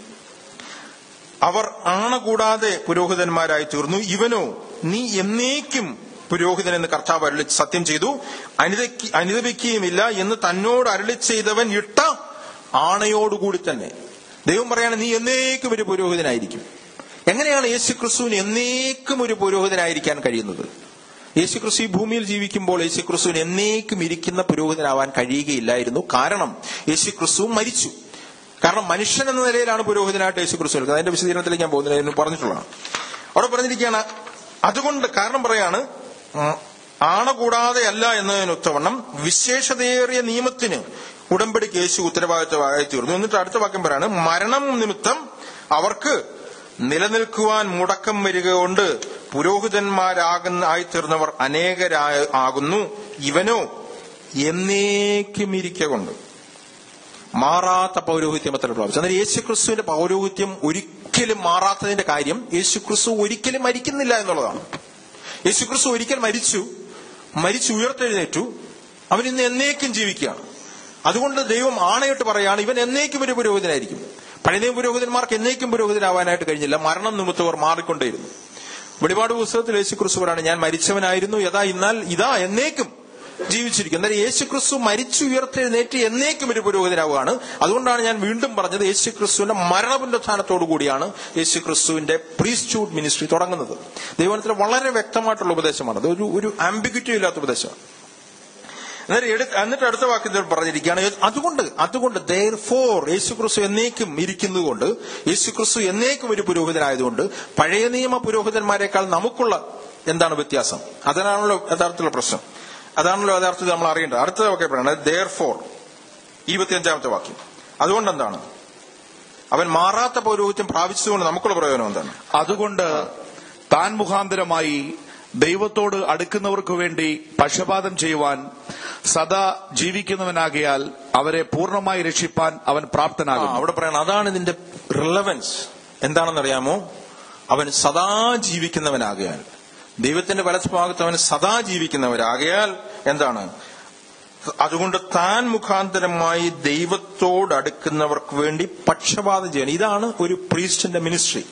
അവർ ആണ കൂടാതെ പുരോഹിതന്മാരായി തീർന്നു, ഇവനോ നീ എന്നേക്കും പുരോഹിതൻ എന്ന് കർത്താവ് സത്യം ചെയ്തു, അനുദപിക്കുകയുമില്ല എന്ന് തന്നോട് അരുളി ചെയ്തവൻ ഇട്ട ആണയോടുകൂടി തന്നെ. ദൈവം പറയാണ്, നീ എന്നേക്കും ഒരു പുരോഹിതനായിരിക്കും. എങ്ങനെയാണ് യേശുക്രിസ്തുവിന് എന്നേക്കും ഒരു പുരോഹിതനായിരിക്കാൻ കഴിയുന്നത്? യേശുക്രിസ്തു ഈ ഭൂമിയിൽ ജീവിക്കുമ്പോൾ യേശുക്രിസ്തുവിന് എന്നേക്കും ഇരിക്കുന്ന പുരോഹിതനാവാൻ കഴിയുകയില്ലായിരുന്നു. കാരണം യേശുക്രിസ്തു മരിച്ചു. കാരണം മനുഷ്യൻ എന്ന നിലയിലാണ് പുരോഹിതനായിട്ട് യേശുക്രിസ്തു നിൽക്കുന്നത്. അതിന്റെ വിശദീകരണത്തിലേക്ക് ഞാൻ പോകുന്നില്ല, പറഞ്ഞിട്ടുള്ളതാണ്. അവിടെ പറഞ്ഞിരിക്കുകയാണ്, അതുകൊണ്ട് കാരണം പറയാണ്, ആണ കൂടാതെ അല്ല എന്നതിനൊത്തവണ്ണം വിശേഷതയേറിയ നിയമത്തിന് ഉടമ്പടിക്ക് യേശു ഉത്തരവാദിത്വമായി തീർന്നു. എന്നിട്ട് അടുത്ത വാക്യം പറയാണ്, മരണം നിമിത്തം അവർക്ക് നിലനിൽക്കുവാൻ മുടക്കം വരിക കൊണ്ട് പുരോഹിതന്മാരായി തീർന്നവർ അനേകരാകുന്നു, ഇവനോ എന്നേക്കും ഇരിക്ക കൊണ്ട് മാറാത്ത പൗരോഹിത്യം അത്ര പ്രാപിച്ചു. എന്നാൽ യേശുക്രിസ്തുവിന്റെ പൗരോഹിത്യം ഒരിക്കലും മാറാത്തതിന്റെ കാര്യം യേശുക്രിസ്തു ഒരിക്കലും മരിക്കുന്നില്ല എന്നുള്ളതാണ്. യേശുക്രിസ്തു ഒരിക്കൽ മരിച്ചു ഉയർത്തെഴുന്നേറ്റു, അവൻ ഇന്ന് എന്നേക്കും ജീവിക്കുകയാണ്. അതുകൊണ്ട് ദൈവം ആണയിട്ട് പറയാണ്, ഇവൻ എന്നേക്കും ഒരു പുരോഹിതനായിരിക്കും. പഴയ പുരോഹിതന്മാർക്ക് എന്നേക്കും പുരോഹിതനാവാനായിട്ട് കഴിഞ്ഞില്ല. മരണം നിമിത്തവർ മാറിക്കൊണ്ടേയിരുന്നു. വെളിപാട് പുസ്തകത്തിൽ യേശുക്രിസ്തു പറയാണ്, ഞാൻ മരിച്ചവനായിരുന്നു, ഇതാ എന്നേക്കും ജീവിച്ചിരിക്കും. എന്നാൽ യേശുക്രിസ്തു മരിച്ചു ഉയർത്തെഴുന്നേറ്റ് എന്നേക്കും ഒരു പുരോഹിതനാവുകയാണ്. അതുകൊണ്ടാണ് ഞാൻ വീണ്ടും പറഞ്ഞത്, യേശുക്രിസ്തുവിന്റെ മരണപുനരുത്ഥാനത്തോടു കൂടിയാണ് യേശുക്രിസ്തുവിന്റെ പ്രീസ്റ്റ്ഹുഡ് മിനിസ്ട്രി തുടങ്ങുന്നത്. ദൈവത്തിന് വളരെ വ്യക്തമായിട്ടുള്ള ഉപദേശമാണ്. അത് ഒരു ആംബിഗ്വിറ്റി ഇല്ലാത്ത ഉപദേശമാണ്. എന്നിട്ട് അടുത്ത വാക്യത്തിൽ പറഞ്ഞിരിക്കുകയാണ്, അതുകൊണ്ട് therefore യേശുക്രിസ്തു എന്നേക്കും ഇരിക്കുന്നത് കൊണ്ട്, യേശുക്രിസ്തു എന്നേക്കും ഒരു പുരോഹിതനായതുകൊണ്ട് പഴയ നിയമ പുരോഹിതന്മാരെക്കാൾ നമുക്കുള്ള എന്താണ് വ്യത്യാസം? അതിനാണല്ലോ യഥാർത്ഥത്തിലുള്ള പ്രശ്നം. അതാണല്ലോ യഥാർത്ഥത്തിൽ നമ്മൾ അറിയേണ്ടത്. അടുത്ത വാക്യം പറയുന്നത് therefore 25-ാമത്തെ വാക്യം. അതുകൊണ്ട് എന്താണ്? അവൻ മാറാത്ത പൗരോഹിത്യം പ്രാപിച്ചതുകൊണ്ട് നമുക്കുള്ള പ്രയോജനം എന്താണ്? അതുകൊണ്ട് താൻ മുഖാന്തരമായി ദൈവത്തോട് അടുക്കുന്നവർക്ക് വേണ്ടി പക്ഷപാതം ചെയ്യുവാൻ സദാ ജീവിക്കുന്നവനാകിയാൽ അവരെ പൂർണ്ണമായി രക്ഷിപ്പാൻ അവൻ പ്രാപ്തനാകും. അവിടെ പറയണം, അതാണ് ഇതിന്റെ റിലവൻസ്. എന്താണെന്നറിയാമോ? അവൻ സദാ ജീവിക്കുന്നവനാകിയാൽ, ദൈവത്തിന്റെ വലത്തുഭാഗത്ത് അവൻ സദാ ജീവിക്കുന്നവരാകിയാൽ എന്താണ്? അതുകൊണ്ട് താൻ മുഖാന്തരമായി ദൈവത്തോട് അടുക്കുന്നവർക്ക് വേണ്ടി പക്ഷപാതം ചെയ്യണം. ഇതാണ് ഒരു പ്രീസ്റ്റിന്റെ മിനിസ്ട്രി,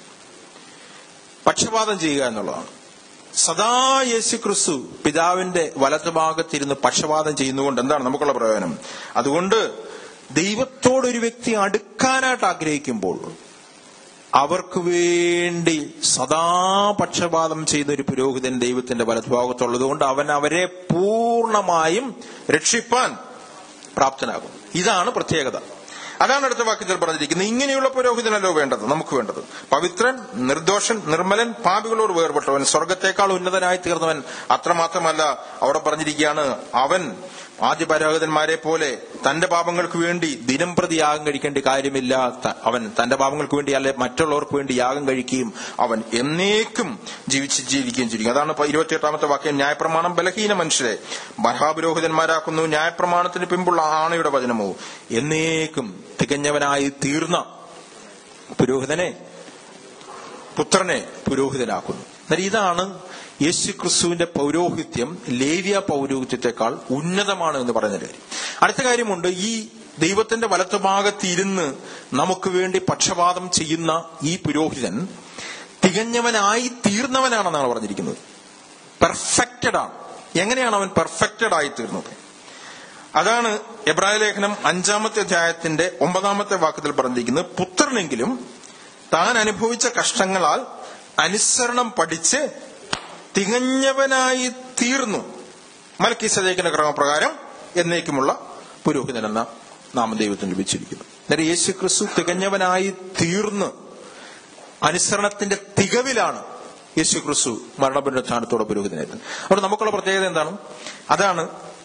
പക്ഷപാതം ചെയ്യുക എന്നുള്ളതാണ്. സദാ യേശുക്രിസ്തു പിതാവിന്റെ വലത്തുഭാഗത്തിരുന്ന് പക്ഷപാതം ചെയ്യുന്നതുകൊണ്ട് എന്താണ് നമുക്കുള്ള പ്രയോജനം? അതുകൊണ്ട് ദൈവത്തോടൊരു വ്യക്തി അടുക്കാനായിട്ട് ആഗ്രഹിക്കുമ്പോൾ അവർക്ക് വേണ്ടി സദാ പക്ഷപാതം ചെയ്യുന്ന ഒരു പുരോഹിതൻ ദൈവത്തിന്റെ വലത്തുഭാഗത്തുള്ളത് കൊണ്ട് അവൻ അവരെ പൂർണ്ണമായും രക്ഷിപ്പാൻ പ്രാപ്തനാകും. ഇതാണ് പ്രത്യേകത. അതാണ് അടുത്ത വാക്യത്തിൽ പറഞ്ഞിരിക്കുന്നത്. ഇങ്ങനെയുള്ള പുരോഹിതനല്ലോ വേണ്ടത്, നമുക്ക് വേണ്ടത്. പവിത്രൻ, നിർദോഷൻ, നിർമ്മലൻ, പാപികളോട് വേർപെട്ടവൻ, സ്വർഗത്തെക്കാൾ ഉന്നതനായി തീർന്നവൻ. അത്രമാത്രമല്ല, അവിടെ പറഞ്ഞിരിക്കുകയാണ്, അവൻ ആദ്യ പുരോഹിതന്മാരെ പോലെ തന്റെ പാപങ്ങൾക്ക് വേണ്ടി ദിനം പ്രതി യാഗം കഴിക്കേണ്ട കാര്യമില്ല. അവൻ തന്റെ പാപങ്ങൾക്ക് വേണ്ടി അല്ലെ മറ്റുള്ളവർക്ക് വേണ്ടി യാഗം കഴിക്കുകയും അവൻ എന്നേക്കും ജീവിക്കുകയും ചെയ്യും. അതാണ് 28-ാമത്തെ വാക്യം. ന്യായപ്രമാണം ബലഹീന മനുഷ്യരെ മഹാപുരോഹിതന്മാരാക്കുന്നു, ന്യായപ്രമാണത്തിന് പിമ്പുള്ള ആണയുടെ വചനമോ എന്നേക്കും തികഞ്ഞവനായി തീർന്ന പുരോഹിതനെ, പുത്രനെ പുരോഹിതനാക്കുന്നു. എന്നാൽ ഇതാണ് യേശുക്രിസ്തുവിന്റെ പൗരോഹിത്യം ലേവ്യ പൗരോഹിത്യത്തെക്കാൾ ഉന്നതമാണ് എന്ന് പറയുന്ന കാര്യം. അടുത്ത കാര്യമുണ്ട്, ഈ ദൈവത്തിന്റെ വലത്തുഭാഗത്തിരുന്ന് നമുക്ക് വേണ്ടി പക്ഷപാതം ചെയ്യുന്ന ഈ പുരോഹിതൻ തികഞ്ഞവനായി തീർന്നവനാണെന്നാണ് പറഞ്ഞിരിക്കുന്നത്. പെർഫെക്റ്റഡ് ആണ്. എങ്ങനെയാണ് അവൻ പെർഫെക്റ്റഡ് ആയി തീർന്നത്? അതാണ് എബ്രായ ലേഖനം 5-ാമത്തെ അധ്യായത്തിന്റെ 9-ാമത്തെ വാക്യത്തിൽ പറഞ്ഞിരിക്കുന്നത്. പുത്രനെങ്കിലും താൻ അനുഭവിച്ച കഷ്ടങ്ങളാൽ അനുസരണം പഠിച്ച് തികഞ്ഞവനായി തീർന്നു, മൽക്കീസദേക്കിന്റെ ക്രമപ്രകാരം എന്നേക്കുമുള്ള പുരോഹിതൻ എന്ന നാമം ദൈവത്തിന് ലഭിച്ചിരിക്കുന്നു. അന്നേരം യേശുക്രിസ്തു തികഞ്ഞവനായി തീർന്ന് അനുസരണത്തിന്റെ തികവിലാണ് യേശുക്രിസ്തു മരണപുനരുത്ഥാനത്തോടെ പുരോഹിതനായത്. അവിടെ നമുക്കുള്ള പ്രത്യേകത എന്താണ്? അതാണ്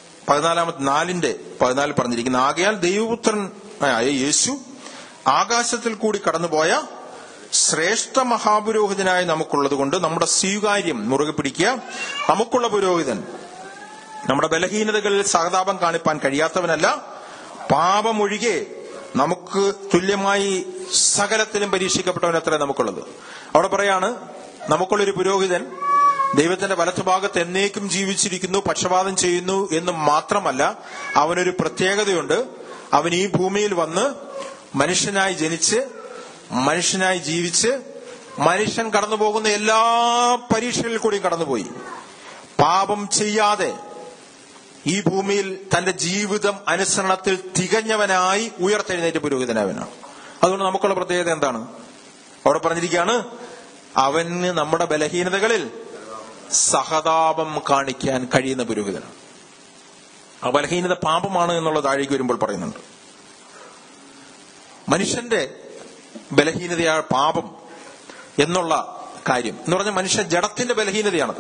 4:14 പറഞ്ഞിരിക്കുന്നത്. ആകയാൽ ദൈവപുത്രനായ യേശു ആകാശത്തിൽ കൂടി കടന്നുപോയ ശ്രേഷ്ഠ മഹാപുരോഹിതനായി നമുക്കുള്ളത് കൊണ്ട് നമ്മുടെ സ്വീകാര്യം മുറുകെ പിടിക്കുക. നമുക്കുള്ള പുരോഹിതൻ നമ്മുടെ ബലഹീനതകളിൽ സഹതാപം കാണിപ്പാൻ കഴിയാത്തവനല്ല, പാപമൊഴികെ നമുക്ക് തുല്യമായി സകലത്തിലും പരീക്ഷിക്കപ്പെട്ടവനത്രേ നമുക്കുള്ളത്. അവിടെ പറയാണ്, നമുക്കുള്ളൊരു പുരോഹിതൻ ദൈവത്തിന്റെ വലത്തുഭാഗത്ത് എന്നേക്കും ജീവിച്ചിരിക്കുന്നു, പക്ഷപാതം ചെയ്യുന്നു എന്ന് മാത്രമല്ല, അവനൊരു പ്രത്യേകതയുണ്ട്. അവൻ ഈ ഭൂമിയിൽ വന്ന് മനുഷ്യനായി ജനിച്ച് മനുഷ്യനായി ജീവിച്ച് മനുഷ്യൻ കടന്നുപോകുന്ന എല്ലാ പരീക്ഷകളിൽ കൂടിയും കടന്നുപോയി പാപം ചെയ്യാതെ ഈ ഭൂമിയിൽ തന്റെ ജീവിതം അനുസരണത്തിൽ തികഞ്ഞവനായി ഉയർത്തെഴുന്നേറ്റ് പുരോഹിതനാവനാണ്. അതുകൊണ്ട് നമുക്കുള്ള പ്രത്യേകത എന്താണ്? അവിടെ പറഞ്ഞിരിക്കുകയാണ്, അവന് നമ്മുടെ ബലഹീനതകളിൽ സഹതാപം കാണിക്കാൻ കഴിയുന്ന പുരോഹിതനാണ്. ആ ബലഹീനത പാപമാണ് എന്നുള്ളത് താഴേക്ക് വരുമ്പോൾ പറയുന്നുണ്ട്. മനുഷ്യന്റെ ബലഹീനതയാണ് പാപം എന്നുള്ള കാര്യം എന്ന് പറഞ്ഞാൽ മനുഷ്യ ജഡത്തിന്റെ ബലഹീനതയാണത്.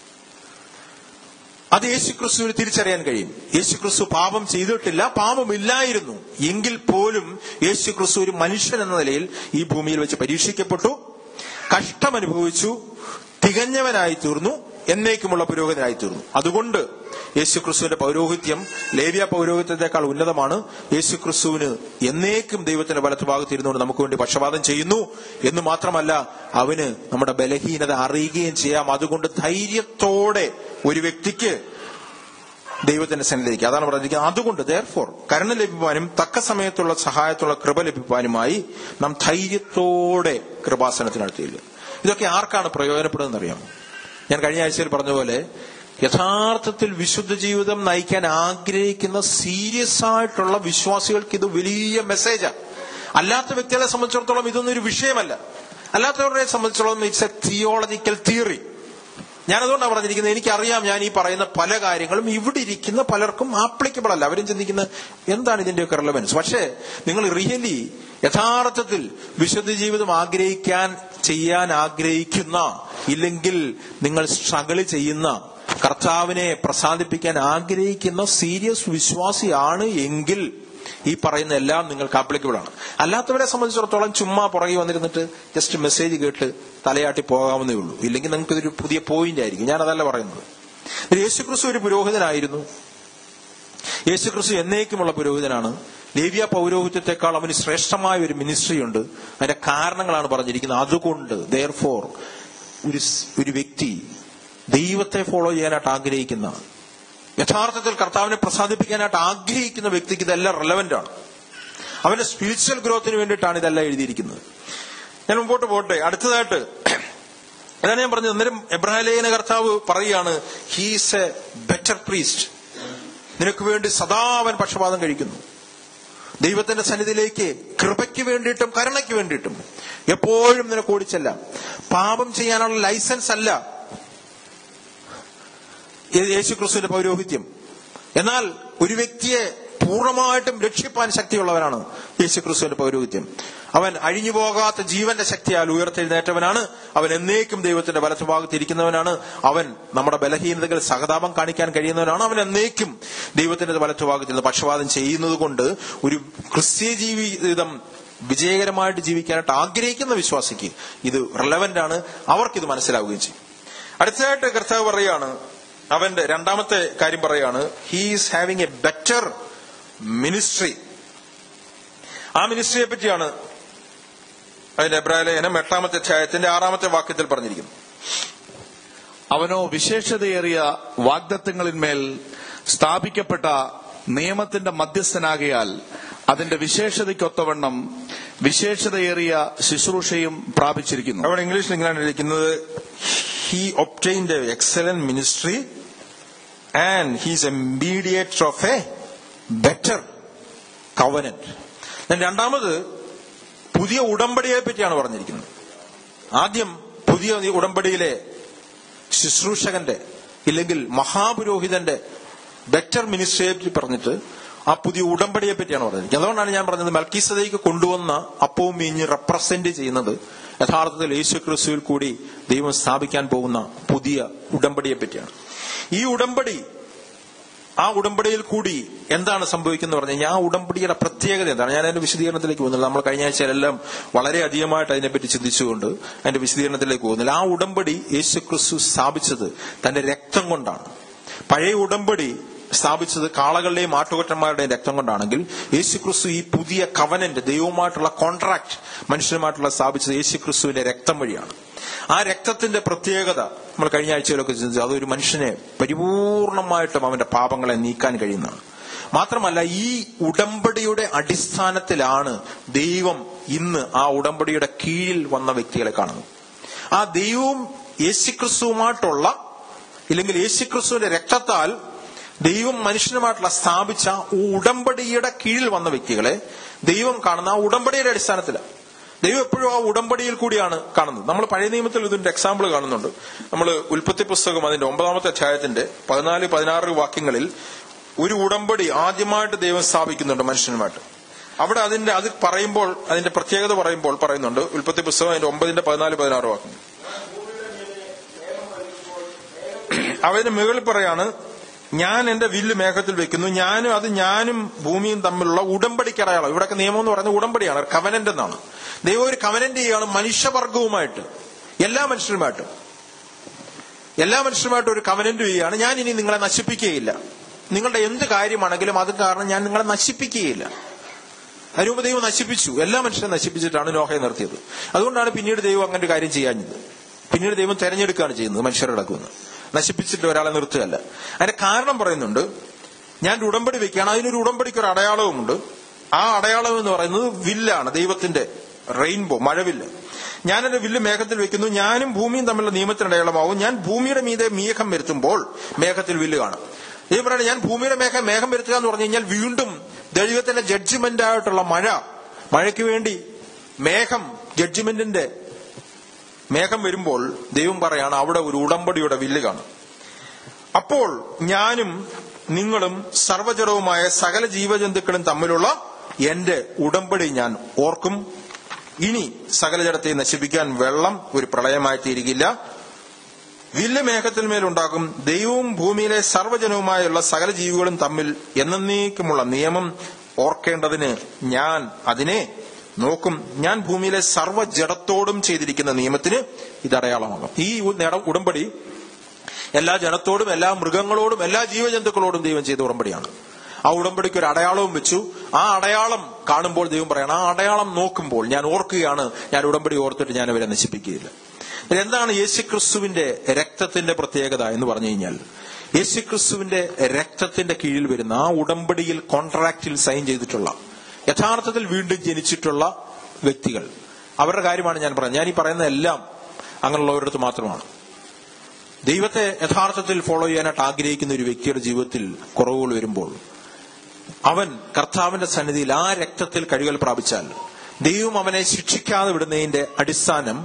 അത് യേശുക്രിസ്തുവിന് തിരിച്ചറിയാൻ കഴിയും. യേശുക്രിസ്തു പാപം ചെയ്തിട്ടില്ല, പാപമില്ലായിരുന്നു. എങ്കിൽ പോലും യേശുക്രിസ്തു ഒരു മനുഷ്യൻ എന്ന നിലയിൽ ഈ ഭൂമിയിൽ വെച്ച് പരീക്ഷിക്കപ്പെട്ടു, കഷ്ടമനുഭവിച്ചു, തികഞ്ഞവനായി തീർന്നു, എന്നേക്കുമുള്ള പുരോഹിതനായി തീർന്നു. അതുകൊണ്ട് യേശുക്രിസ്തുവിന്റെ പൗരോഹിത്യം ലേവ്യ പൗരോഹിത്യത്തെക്കാൾ ഉന്നതമാണ്. യേശുക്രിസ്തുവിന് എന്നേക്കും ദൈവത്തിന്റെ വലത്തുഭാഗത്തിരുന്നുകൊണ്ട് നമുക്ക് വേണ്ടി പക്ഷപാതം ചെയ്യുന്നു എന്ന് മാത്രമല്ല, അവന് നമ്മുടെ ബലഹീനത അറിയുകയും ചെയ്യാം. അതുകൊണ്ട് ധൈര്യത്തോടെ ഒരു വ്യക്തിക്ക് ദൈവത്തിന്റെ സന്നിധിക്ക്, അതാണ് പറഞ്ഞിരിക്കുന്നത്. അതുകൊണ്ട് therefore കരുണ ലഭിപ്പാനും തക്ക സമയത്തുള്ള സഹായത്തുള്ള കൃപ ലഭിപ്പാനുമായി നാം ധൈര്യത്തോടെ കൃപാസനത്തിനടുത്തില്ല. ഇതൊക്കെ ആർക്കാണ് പ്രയോജനപ്പെടുന്നതെന്ന് അറിയാമോ? ഞാൻ കഴിഞ്ഞ ആഴ്ചയിൽ പറഞ്ഞ പോലെ യഥാർത്ഥത്തിൽ വിശുദ്ധ ജീവിതം നയിക്കാൻ ആഗ്രഹിക്കുന്ന സീരിയസ് ആയിട്ടുള്ള വിശ്വാസികൾക്ക് ഇത് വലിയ മെസ്സേജാണ്. അല്ലാത്ത വ്യക്തികളെ സംബന്ധിച്ചിടത്തോളം ഇതൊന്നും ഒരു വിഷയമല്ല. അല്ലാത്തവരെ സംബന്ധിച്ചിടത്തോളം ഇറ്റ്സ് എ തിയോളജിക്കൽ തിയറി. ഞാനതുകൊണ്ടാണ് പറഞ്ഞിരിക്കുന്നത്, എനിക്കറിയാം ഞാൻ ഈ പറയുന്ന പല കാര്യങ്ങളും ഇവിടെ ഇരിക്കുന്ന പലർക്കും ആപ്ലിക്കബിൾ അല്ല. അവരും ചിന്തിക്കുന്ന എന്താണ് ഇതിന്റെയൊക്കെ റെലവൻസ്. പക്ഷേ നിങ്ങൾ റിയലി യഥാർത്ഥത്തിൽ വിശുദ്ധ ജീവിതം ചെയ്യാൻ ആഗ്രഹിക്കുന്ന, ഇല്ലെങ്കിൽ നിങ്ങൾ സ്ട്രഗിൾ ചെയ്യുന്ന, കർത്താവിനെ പ്രസാദിപ്പിക്കാൻ ആഗ്രഹിക്കുന്ന സീരിയസ് വിശ്വാസിയാണ് എങ്കിൽ ഈ പറയുന്ന എല്ലാം നിങ്ങൾക്ക് ആപ്ലിക്കബിൾ ആണ്. അല്ലാത്തവരെ സംബന്ധിച്ചിടത്തോളം ചുമ്മാ പുറകെ വന്നിരുന്നിട്ട് ജസ്റ്റ് മെസ്സേജ് കേട്ട് തലയാട്ടി പോകാവുന്നേ ഉള്ളൂ. ഇല്ലെങ്കിൽ നിങ്ങൾക്ക് ഇതൊരു പുതിയ പോയിന്റ് ആയിരിക്കും. ഞാനതല്ല പറയുന്നത്. യേശുക്രിസ്തു ഒരു പുരോഹിതനായിരുന്നു. യേശുക്രിസ്തു എന്നേക്കുമുള്ള പുരോഹിതനാണ്. ലേവ്യ പൗരോഹിത്യത്തെക്കാൾ അവന് ശ്രേഷ്ഠമായ ഒരു മിനിസ്ട്രി ഉണ്ട്. അതിന്റെ കാരണങ്ങളാണ് പറഞ്ഞിരിക്കുന്നത്. അതുകൊണ്ട് therefore ഒരു വ്യക്തി ദൈവത്തെ ഫോളോ ചെയ്യാനായിട്ട് ആഗ്രഹിക്കുന്ന, യഥാർത്ഥത്തിൽ കർത്താവിനെ പ്രസാദിപ്പിക്കാനായിട്ട് ആഗ്രഹിക്കുന്ന വ്യക്തിക്ക് ഇതെല്ലാം റെലവന്റ് ആണ്. അവന്റെ സ്പിരിച്വൽ ഗ്രോത്തിന് വേണ്ടിയിട്ടാണ് ഇതെല്ലാം എഴുതിയിരിക്കുന്നത്. ഞാൻ മുമ്പോട്ട് പോട്ടെ. അടുത്തതായിട്ട് അതാണ് ഞാൻ പറഞ്ഞത്. അന്നേരം എബ്രായ ലേഖന കർത്താവ് പറയുകയാണ്, ഹീസ് എ ബെറ്റർ പ്രീസ്റ്റ്. നിനക്ക് വേണ്ടി സദാ അവൻ പക്ഷപാതം കഴിക്കുന്നു. ദൈവത്തിന്റെ സന്നിധിയിലേക്ക് കൃപയ്ക്ക് വേണ്ടിയിട്ടും കരുണയ്ക്ക് വേണ്ടിയിട്ടും എപ്പോഴും നിനക്ക് ഓടിച്ചെല്ലാം. പാപം ചെയ്യാനുള്ള ലൈസൻസ് അല്ല യേശുക്രിസ്തുവിന്റെ പൗരോഹിത്യം. എന്നാൽ ഒരു വ്യക്തിയെ പൂർണ്ണമായിട്ടും രക്ഷിപ്പാൻ ശക്തിയുള്ളവനാണ് യേശുക്രിസ്തുവിന്റെ പൗരോഹിത്യം. അവൻ അഴിഞ്ഞുപോകാത്ത ജീവന്റെ ശക്തിയാൽ ഉയർത്തെഴുന്നേറ്റവനാണ്. അവൻ എന്നേക്കും ദൈവത്തിന്റെ വലത്തുഭാഗത്ത് ഇരിക്കുന്നവനാണ്. അവൻ നമ്മുടെ ബലഹീനതകൾ സഹതാപം കാണിക്കാൻ കഴിയുന്നവനാണ്. അവൻ എന്നേക്കും ദൈവത്തിന്റെ വലത്തുഭാഗത്ത് നിന്ന് പക്ഷപാതം ചെയ്യുന്നത് കൊണ്ട് ഒരു ക്രിസ്തീയ ജീവിതം വിജയകരമായിട്ട് ജീവിക്കാനായിട്ട് ആഗ്രഹിക്കുന്ന വിശ്വാസിക്ക് ഇത് റെലവന്റ് ആണ്. അവർക്കിത് മനസ്സിലാവുകയും ചെയ്യും. അടുത്തതായിട്ട് കർത്താവ് പറയാണ്, അവന്റെ രണ്ടാമത്തെ കാര്യം പറയാണ്, he is having a better ministry. ആ മിനിസ്ട്രിയെ പറ്റിയാണ് അതിന്റെ എബ്രായ ലേഖനം 8-ാമത്തെ അധ്യായത്തിന്റെ 6-ാമത്തെ വാക്യത്തിൽ പറഞ്ഞിരിക്കുന്നു. അവനോ വിശേഷതയേറിയ വാഗ്ദത്തങ്ങളിന്മേൽ സ്ഥാപിക്കപ്പെട്ട നിയമത്തിന്റെ മധ്യസ്ഥനാകയാൽ അതിന്റെ വിശേഷതയ്ക്കൊത്തവണ്ണം വിശേഷതയേറിയ ശുശ്രൂഷയും പ്രാപിച്ചിരിക്കുന്നു. അവിടെ ഇംഗ്ലീഷിൽ ഇങ്ങനെയാണ് ഇരിക്കുന്നത്, he obtained an excellent ministry and he is a mediator of a better covenant. രണ്ടാമത് പുതിയ ഉടമ്പടിയെ പറ്റിയാണ് പറഞ്ഞിരിക്കുന്നത്. ആദ്യം പുതിയ ഉടമ്പടിയിലെ ശുശ്രൂഷകന്റെ ഇല്ലെങ്കിൽ മഹാപുരോഹിതന്റെ ബെറ്റർ മിനിസ്ട്രിയെ പറ്റി പറഞ്ഞിട്ട് ആ പുതിയ ഉടമ്പടിയെ പറ്റിയാണ് പറഞ്ഞിരിക്കുന്നത്. അതുകൊണ്ടാണ് ഞാൻ പറഞ്ഞത് മൽക്കീസദേക്ക് കൊണ്ടുവന്ന അപ്പവും വീഞ്ഞ് റെപ്രസെന്റ് ചെയ്യുന്നത് യഥാർത്ഥത്തിൽ യേശുക്രിസ്തുവിൽ കൂടി ദൈവം സ്ഥാപിക്കാൻ പോകുന്ന പുതിയ ഉടമ്പടിയെ പറ്റിയാണ്. ഈ ഉടമ്പടി, ആ ഉടമ്പടിയിൽ കൂടി എന്താണ് സംഭവിക്കുന്നത് പറഞ്ഞു കഴിഞ്ഞാൽ ആ ഉടമ്പടിയുടെ പ്രത്യേകത എന്താണ്? ഞാൻ അതിന്റെ വിശദീകരണത്തിലേക്ക് പോകുന്നില്ല. നമ്മൾ കഴിഞ്ഞ ആഴ്ചയിലെല്ലാം വളരെ അധികമായിട്ട് അതിനെപ്പറ്റി ചിന്തിച്ചുകൊണ്ട് അതിന്റെ വിശദീകരണത്തിലേക്ക് പോകുന്നില്ല. ആ ഉടമ്പടി യേശുക്രിസ്തു സ്ഥാപിച്ചത് തന്റെ രക്തം കൊണ്ടാണ്. പഴയ ഉടമ്പടി സ്ഥാപിച്ചത് കാളകളുടെയും ആട്ടുകൊറ്റന്മാരുടെയും രക്തം കൊണ്ടാണെങ്കിൽ യേശുക്രിസ്തു ഈ പുതിയ കവനന്റ്, ദൈവവുമായിട്ടുള്ള കോൺട്രാക്ട് മനുഷ്യരുമായിട്ടുള്ള സ്ഥാപിച്ചത് യേശുക്രിസ്തുവിന്റെ രക്തം വഴിയാണ്. ആ രക്തത്തിന്റെ പ്രത്യേകത നമ്മൾ കഴിഞ്ഞ ആഴ്ചയിലൊക്കെ ചിന്തിച്ചു. അതൊരു മനുഷ്യനെ പരിപൂർണമായിട്ടും അവന്റെ പാപങ്ങളെ നീക്കാൻ കഴിയുന്നതാണ്. മാത്രമല്ല ഈ ഉടമ്പടിയുടെ അടിസ്ഥാനത്തിലാണ് ദൈവം ഇന്ന് ആ ഉടമ്പടിയുടെ കീഴിൽ വന്ന വ്യക്തികളെ കാണുന്നത്. ആ ദൈവവും യേശുക്രിസ്തുവുമായിട്ടുള്ള ഇല്ലെങ്കിൽ യേശുക്രിസ്തുവിന്റെ രക്തത്താൽ ദൈവം മനുഷ്യനുമായിട്ടുള്ള സ്ഥാപിച്ച ഉടമ്പടിയുടെ കീഴിൽ വന്ന വ്യക്തികളെ ദൈവം കാണുന്ന ആ ഉടമ്പടിയുടെ അടിസ്ഥാനത്തിലാണ്. ദൈവം എപ്പോഴും ആ ഉടമ്പടിയിൽ കൂടിയാണ് കാണുന്നത്. നമ്മൾ പഴയ നിയമത്തിൽ ഇതിന്റെ എക്സാമ്പിൾ കാണുന്നുണ്ട്. നമ്മൾ ഉൽപ്പത്തി പുസ്തകം അതിന്റെ 9-ാമത്തെ അധ്യായത്തിന്റെ 14-16 വാക്യങ്ങളിൽ ഒരു ഉടമ്പടി ആദ്യമായിട്ട് ദൈവം സ്ഥാപിക്കുന്നുണ്ട് മനുഷ്യനുമായിട്ട്. അവിടെ അത് പറയുമ്പോൾ അതിന്റെ പ്രത്യേകത പറയുന്നുണ്ട്. ഉൽപ്പത്തി പുസ്തകം അതിന്റെ 9-ന്റെ 14-16 വാക്യങ്ങൾ. അവന്റെ മുകളിൽ പറയാണ്, ഞാൻ എന്റെ വില്ല് മേഘത്തിൽ വെക്കുന്നു, ഞാനും ഭൂമിയും തമ്മിലുള്ള ഉടമ്പടിക്കടയാളം. ഇവിടെയൊക്കെ നിയമം എന്ന് പറയുന്നത് ഉടമ്പടിയാണ്, കവനന്റ് എന്നാണ്. ദൈവം ഒരു കവനന്റ് ചെയ്യാണ് മനുഷ്യവർഗവുമായിട്ട്, എല്ലാ മനുഷ്യരുമായിട്ടും ഒരു കവനന്റ് ചെയ്യുകയാണ്. ഞാൻ ഇനി നിങ്ങളെ നശിപ്പിക്കുകയില്ല. നിങ്ങളുടെ എന്ത് കാര്യമാണെങ്കിലും അത് കാരണം ഞാൻ നിങ്ങളെ നശിപ്പിക്കുകയില്ല. അതിനുമുമ്പ് ദൈവം നശിപ്പിച്ചു, എല്ലാ മനുഷ്യരെ നശിപ്പിച്ചിട്ടാണ് നോഹയെ നിർത്തിയത്. അതുകൊണ്ടാണ് പിന്നീട് ദൈവം അങ്ങനെ ഒരു കാര്യം ചെയ്യാഞ്ഞത്. പിന്നീട് ദൈവം തെരഞ്ഞെടുക്കുകയാണ് ചെയ്യുന്നത് മനുഷ്യരടക്കുന്നത്, നശിപ്പിച്ചിട്ട് ഒരാളെ നിർത്തുകയല്ല. അതിന്റെ കാരണം പറയുന്നുണ്ട്. ഞാൻ ഒരു ഉടമ്പടി വെക്കുകയാണ്, അതിനൊരു ഉടമ്പടിക്ക് ഒരു അടയാളവുമുണ്ട്. ആ അടയാളം എന്ന് പറയുന്നത് വില്ലാണ്, ദൈവത്തിന്റെ റെയിൻബോ, മഴവില്ല്. ഞാൻ എന്റെ വില്ല് മേഘത്തിൽ വെക്കുന്നു, ഞാനും ഭൂമിയും തമ്മിലുള്ള നിയമത്തിന് അടയാളമാവും. ഞാൻ ഭൂമിയുടെ മീതെ മേഘം വരുത്തുമ്പോൾ മേഘത്തിൽ വില്ല് കാണും. ദൈവം പറയുന്നത് ഞാൻ ഭൂമിയുടെ മേഘം വരുത്തുക എന്ന് പറഞ്ഞു കഴിഞ്ഞാൽ വീണ്ടും ദൈവത്തിന്റെ ജഡ്ജ്മെന്റ് ആയിട്ടുള്ള മഴയ്ക്ക് വേണ്ടി മേഘം ജഡ്ജ്മെന്റിന്റെ മേഘം വരുമ്പോൾ ദൈവം പറയാണ് അവിടെ ഒരു ഉടമ്പടിയുടെ വില്ല് കാണും. അപ്പോൾ ഞാനും നിങ്ങളും സർവ്വജഡവുമായ സകല ജീവജന്തുക്കളും തമ്മിലുള്ള എന്റെ ഉടമ്പടി ഞാൻ ഓർക്കും. ഇനി സകല ജഡത്തെ നശിപ്പിക്കാൻ വെള്ളം ഒരു പ്രളയമായി തീരുകയില്ല. വില്ല് മേഘത്തിന്മേലുണ്ടാകും. ദൈവവും ഭൂമിയിലെ സർവ്വജനവുമായുള്ള സകല ജീവികളും തമ്മിൽ എന്നേക്കുമുള്ള നിയമം ഓർക്കേണ്ടതിന് ഞാൻ അതിനെ നോക്കും. ഞാൻ ഭൂമിയിലെ സർവ്വജഡത്തോടും ചെയ്തിരിക്കുന്ന നിയമത്തിന് ഇത് അടയാളമാകും. ഈ ഉടമ്പടി എല്ലാ ജനത്തോടും എല്ലാ മൃഗങ്ങളോടും എല്ലാ ജീവജന്തുക്കളോടും ദൈവം ചെയ്ത ഉടമ്പടിയാണ്. ആ ഉടമ്പടിക്ക് ഒരു അടയാളവും വെച്ചു. ആ അടയാളം കാണുമ്പോൾ ദൈവം പറയണം, ആ അടയാളം നോക്കുമ്പോൾ ഞാൻ ഓർക്കുകയാണ്, ഞാൻ ഉടമ്പടി ഓർത്തിട്ട് ഞാൻ അവരെ നശിപ്പിക്കുകയില്ല. എന്താണ് യേശുക്രിസ്തുവിന്റെ രക്തത്തിന്റെ പ്രത്യേകത എന്ന് പറഞ്ഞു കഴിഞ്ഞാൽ, യേശുക്രിസ്തുവിന്റെ രക്തത്തിന്റെ കീഴിൽ വരുന്ന ആ ഉടമ്പടിയിൽ കോൺട്രാക്റ്റിൽ സൈൻ ചെയ്തിട്ടുള്ള യഥാർത്ഥത്തിൽ വീണ്ടും ജനിച്ചിട്ടുള്ള വ്യക്തികൾ, അവരുടെ കാര്യമാണ് ഞാൻ പറയുന്നത്. ഞാൻ ഈ പറയുന്നതെല്ലാം അങ്ങനെയുള്ളവരടുത്ത് മാത്രമാണ്. ദൈവത്തെ യഥാർത്ഥത്തിൽ ഫോളോ ചെയ്യാനായിട്ട് ആഗ്രഹിക്കുന്ന ഒരു വ്യക്തിയുടെ ജീവിതത്തിൽ കുറവുകൾ വരുമ്പോൾ അവൻ കർത്താവിന്റെ സന്നിധിയിൽ ആ രക്തത്തിൽ കഴുകൽ പ്രാപിച്ചാൽ ദൈവം അവനെ ശിക്ഷിക്കാതെ വിടുന്നതിന്റെ അടിസ്ഥാനം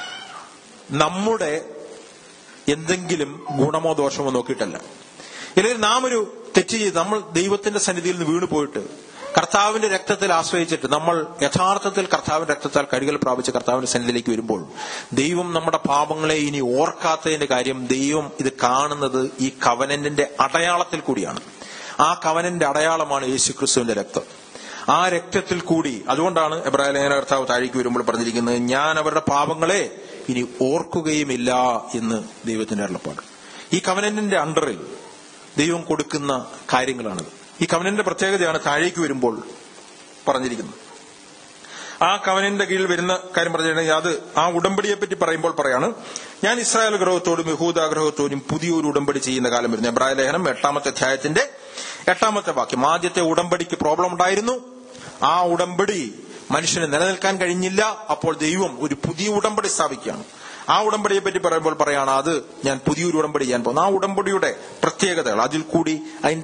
നമ്മുടെ എന്തെങ്കിലും ഗുണമോ ദോഷമോ നോക്കിയിട്ടല്ല. ഇല്ലെങ്കിൽ നാം ഒരു തെറ്റ് ചെയ്ത് നമ്മൾ ദൈവത്തിന്റെ സന്നിധിയിൽ നിന്ന് വീണു പോയിട്ട് കർത്താവിന്റെ രക്തത്തിൽ ആശ്രയിച്ചിട്ട് നമ്മൾ യഥാർത്ഥത്തിൽ കർത്താവിന്റെ രക്തത്താൽ കഴുകൽ പ്രാപിച്ച് കർത്താവിന്റെ സന്നിധിയിലേക്ക് വരുമ്പോൾ ദൈവം നമ്മുടെ പാപങ്ങളെ ഇനി ഓർക്കാത്തതിന്റെ കാര്യം ദൈവം ഇത് കാണുന്നത് ഈ കവനന്റിന്റെ അടയാളത്തിൽ കൂടിയാണ്. ആ കവനന്റെ അടയാളമാണ് യേശുക്രിസ്തുവിന്റെ രക്തം. ആ രക്തത്തിൽ കൂടി, അതുകൊണ്ടാണ് എബ്രായ ലേഖന കർത്താവ് താഴേക്ക് വരുമ്പോൾ പറഞ്ഞിരിക്കുന്നത്, ഞാൻ അവരുടെ പാപങ്ങളെ ഇനി ഓർക്കുകയുമില്ല എന്ന് ദൈവത്തിന്റെ അരുളപ്പാട്. ഈ കവനന്റിന്റെ അണ്ടറിൽ ദൈവം കൊടുക്കുന്ന കാര്യങ്ങളാണിത്. ഈ കവനന്റെ പ്രത്യേകതയാണ് താഴേക്ക് വരുമ്പോൾ പറഞ്ഞിരിക്കുന്നത്. ആ കവനന്റെ കീഴിൽ വരുന്ന കാര്യം പറഞ്ഞിട്ടുണ്ടെങ്കിൽ അത് ആ ഉടമ്പടിയെ പറ്റി പറയുമ്പോൾ പറയാണ്, ഞാൻ ഇസ്രായേൽ ഗൃഹത്തോടും യഹൂദ ഗൃഹത്തോടും പുതിയൊരു ഉടമ്പടി ചെയ്യുന്ന കാലം വരുന്നു. എബ്രായ ലേഖനം 8-ാമത്തെ അധ്യായത്തിന്റെ 8-ാമത്തെ വാക്യം. ആദ്യത്തെ ഉടമ്പടിക്ക് പ്രോബ്ലം ഉണ്ടായിരുന്നു. ആ ഉടമ്പടി മനുഷ്യന് നിലനിൽക്കാൻ കഴിഞ്ഞില്ല. അപ്പോൾ ദൈവം ഒരു പുതിയ ഉടമ്പടി സ്ഥാപിക്കുകയാണ്. ആ ഉടമ്പടിയെ പറ്റി പറയുമ്പോൾ പറയാണ്, അത് ഞാൻ പുതിയൊരു ഉടമ്പടി ചെയ്യാൻ പോകുന്നു. ആ ഉടമ്പടിയുടെ പ്രത്യേകതകൾ, അതിൽ കൂടി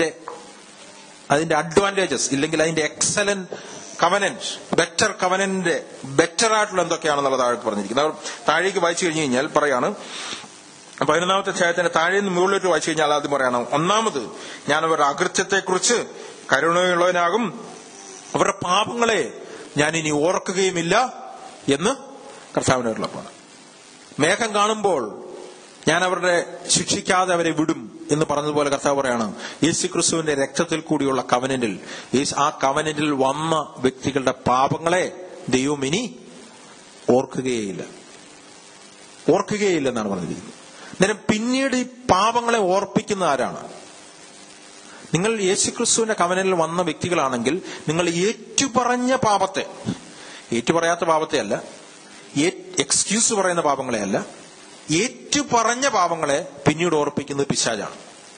അതിന്റെ അഡ്വാൻറ്റേജസ് ഇല്ലെങ്കിൽ അതിന്റെ excellent covenant, better covenant, better ആയിട്ടുള്ള എന്തൊക്കെയാണെന്നുള്ള താഴേക്ക് പറഞ്ഞിരിക്കുന്നത്. താഴേക്ക് വായിച്ചു കഴിഞ്ഞു കഴിഞ്ഞാൽ പറയാണ്, 11-ാമത്തെ അധ്യായത്തിന്റെ താഴെ നിന്ന് മുകളിലോട്ട് വായിച്ചു കഴിഞ്ഞാൽ ആദ്യം പറയണം, ഒന്നാമത് ഞാൻ അവരുടെ അകൃത്യത്തെക്കുറിച്ച് കരുണയുള്ളവനാകും, അവരുടെ പാപങ്ങളെ ഞാൻ ഇനി ഓർക്കുകയുമില്ല എന്ന് കർത്താവിന്റെ അരുളപ്പാട്. മേഘം കാണുമ്പോൾ ഞാൻ അവരുടെ ശിക്ഷിക്കാതെ അവരെ വിടും എന്ന് പറഞ്ഞതുപോലെ കർത്താവ് പറയാണ്, യേശുക്രിസ്തുവിന്റെ രക്തത്തിൽ കൂടിയുള്ള കവനന്റിൽ, ആ കവനന്റിൽ വന്ന വ്യക്തികളുടെ പാപങ്ങളെ ദൈവം ഇനി ഓർക്കുകയില്ലെന്നാണ് പറഞ്ഞിരിക്കുന്നത്. അന്നേരം പിന്നീട് ഈ പാപങ്ങളെ ഓർപ്പിക്കുന്ന ആരാണ്? നിങ്ങൾ യേശുക്രിസ്തുവിന്റെ കവനന്റിൽ വന്ന വ്യക്തികളാണെങ്കിൽ നിങ്ങൾ ഏറ്റുപറഞ്ഞ പാപത്തെ, ഏറ്റുപറയാത്ത പാപത്തെ അല്ല, എക്സ്ക്യൂസ് പറയുന്ന പാപങ്ങളെ അല്ല, ഏറ്റുപറഞ്ഞ പാപങ്ങളെ പിന്നീട് ഓർപ്പിക്കുന്നത് പിശാചാണ്.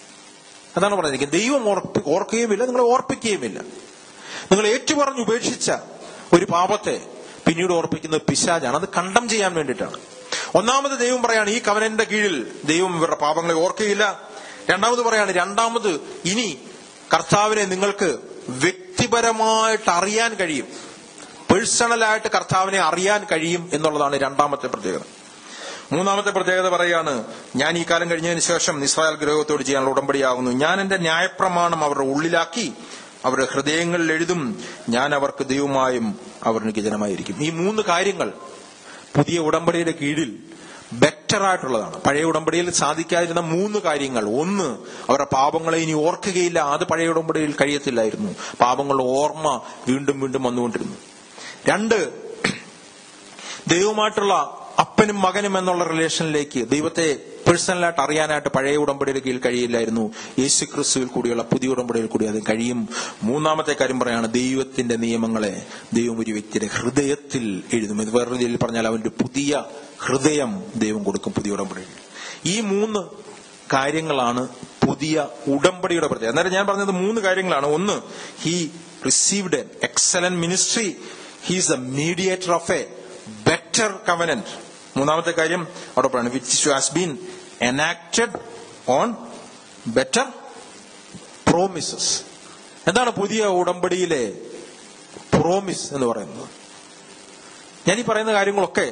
അതാണ് പറഞ്ഞിരിക്കുന്നത്. ദൈവം ഓർക്കുകയുമില്ല, നിങ്ങളെ ഓർപ്പിക്കുകയുമില്ല. നിങ്ങൾ ഏറ്റുപറഞ്ഞ് ഉപേക്ഷിച്ച ഒരു പാപത്തെ പിന്നീട് ഓർപ്പിക്കുന്നത് പിശാചാണ്. അത് കണ്ടം ചെയ്യാൻ വേണ്ടിയിട്ടാണ്. ഒന്നാമത് ദൈവം പറയാണ്, ഈ കവനന്റെ കീഴിൽ ദൈവം ഇവരുടെ പാപങ്ങളെ ഓർക്കുകയില്ല. രണ്ടാമത് പറയാണ്, രണ്ടാമത് ഇനി കർത്താവിനെ നിങ്ങൾക്ക് വ്യക്തിപരമായിട്ട് അറിയാൻ കഴിയും, പേഴ്സണലായിട്ട് കർത്താവിനെ അറിയാൻ കഴിയും എന്നുള്ളതാണ് രണ്ടാമത്തെ പ്രത്യേകത. മൂന്നാമത്തെ പ്രത്യേകത പറയാണ്, ഞാൻ ഈ കാലം കഴിഞ്ഞതിന് ശേഷം ഇസ്രായേൽ ഗൃഹത്തോട് ചെയ്യാനുള്ള ഉടമ്പടിയാകുന്നു. ഞാൻ എന്റെ ന്യായപ്രമാണം അവരുടെ ഉള്ളിലാക്കി അവരുടെ ഹൃദയങ്ങളിൽ എഴുതും. ഞാൻ അവർക്ക് ദൈവമായും അവർ എനിക്ക് ജനമായിരിക്കും. ഈ 3 കാര്യങ്ങൾ പുതിയ ഉടമ്പടിയുടെ കീഴിൽ ബെറ്റർ ആയിട്ടുള്ളതാണ്. പഴയ ഉടമ്പടിയിൽ സാധിക്കാതിരുന്ന 3 കാര്യങ്ങൾ. ഒന്ന്, അവരുടെ പാപങ്ങളെ ഇനി ഓർക്കുകയില്ല. അത് പഴയ ഉടമ്പടിയിൽ കഴിയത്തില്ലായിരുന്നു. പാപങ്ങളുടെ ഓർമ്മ വീണ്ടും വീണ്ടും വന്നുകൊണ്ടിരുന്നു. 2, ദൈവമായിട്ടുള്ള അപ്പനും മകനും എന്നുള്ള റിലേഷനിലേക്ക് ദൈവത്തെ പേഴ്സണലായിട്ട് അറിയാനായിട്ട് പഴയ ഉടമ്പടിയുടെ കീഴിൽ കഴിയില്ലായിരുന്നു. യേശുക്രിസ്തുവിൽ കൂടിയുള്ള പുതിയ ഉടമ്പടിയിൽ കൂടി അത് കഴിയും. മൂന്നാമത്തെ കാര്യം പറയാണ്, ദൈവത്തിന്റെ നിയമങ്ങളെ ദൈവം ഒരു വ്യക്തിയുടെ ഹൃദയത്തിൽ എഴുതും. ഇത് വേറൊരു രീതിയിൽ പറഞ്ഞാൽ അവന്റെ പുതിയ ഹൃദയം ദൈവം കൊടുക്കും പുതിയ ഉടമ്പടിയിൽ. ഈ 3 കാര്യങ്ങളാണ് പുതിയ ഉടമ്പടിയുടെ പ്രത്യേകത. അന്നേരം ഞാൻ പറഞ്ഞത് 3 കാര്യങ്ങളാണ്. ഒന്ന്, he received an excellent ministry, he is a mediator of a better covenant. മൂന്നാമത്തെ കാര്യം അവിടെ പറയുന്നത്, which has been enacted on better promises. എന്താണ് പുതിയ ഉടമ്പടിയിലെ പ്രോമിസ് എന്ന് പറയുന്നത്? ഞാൻ ഈ പറയുന്ന കാര്യങ്ങളൊക്കെ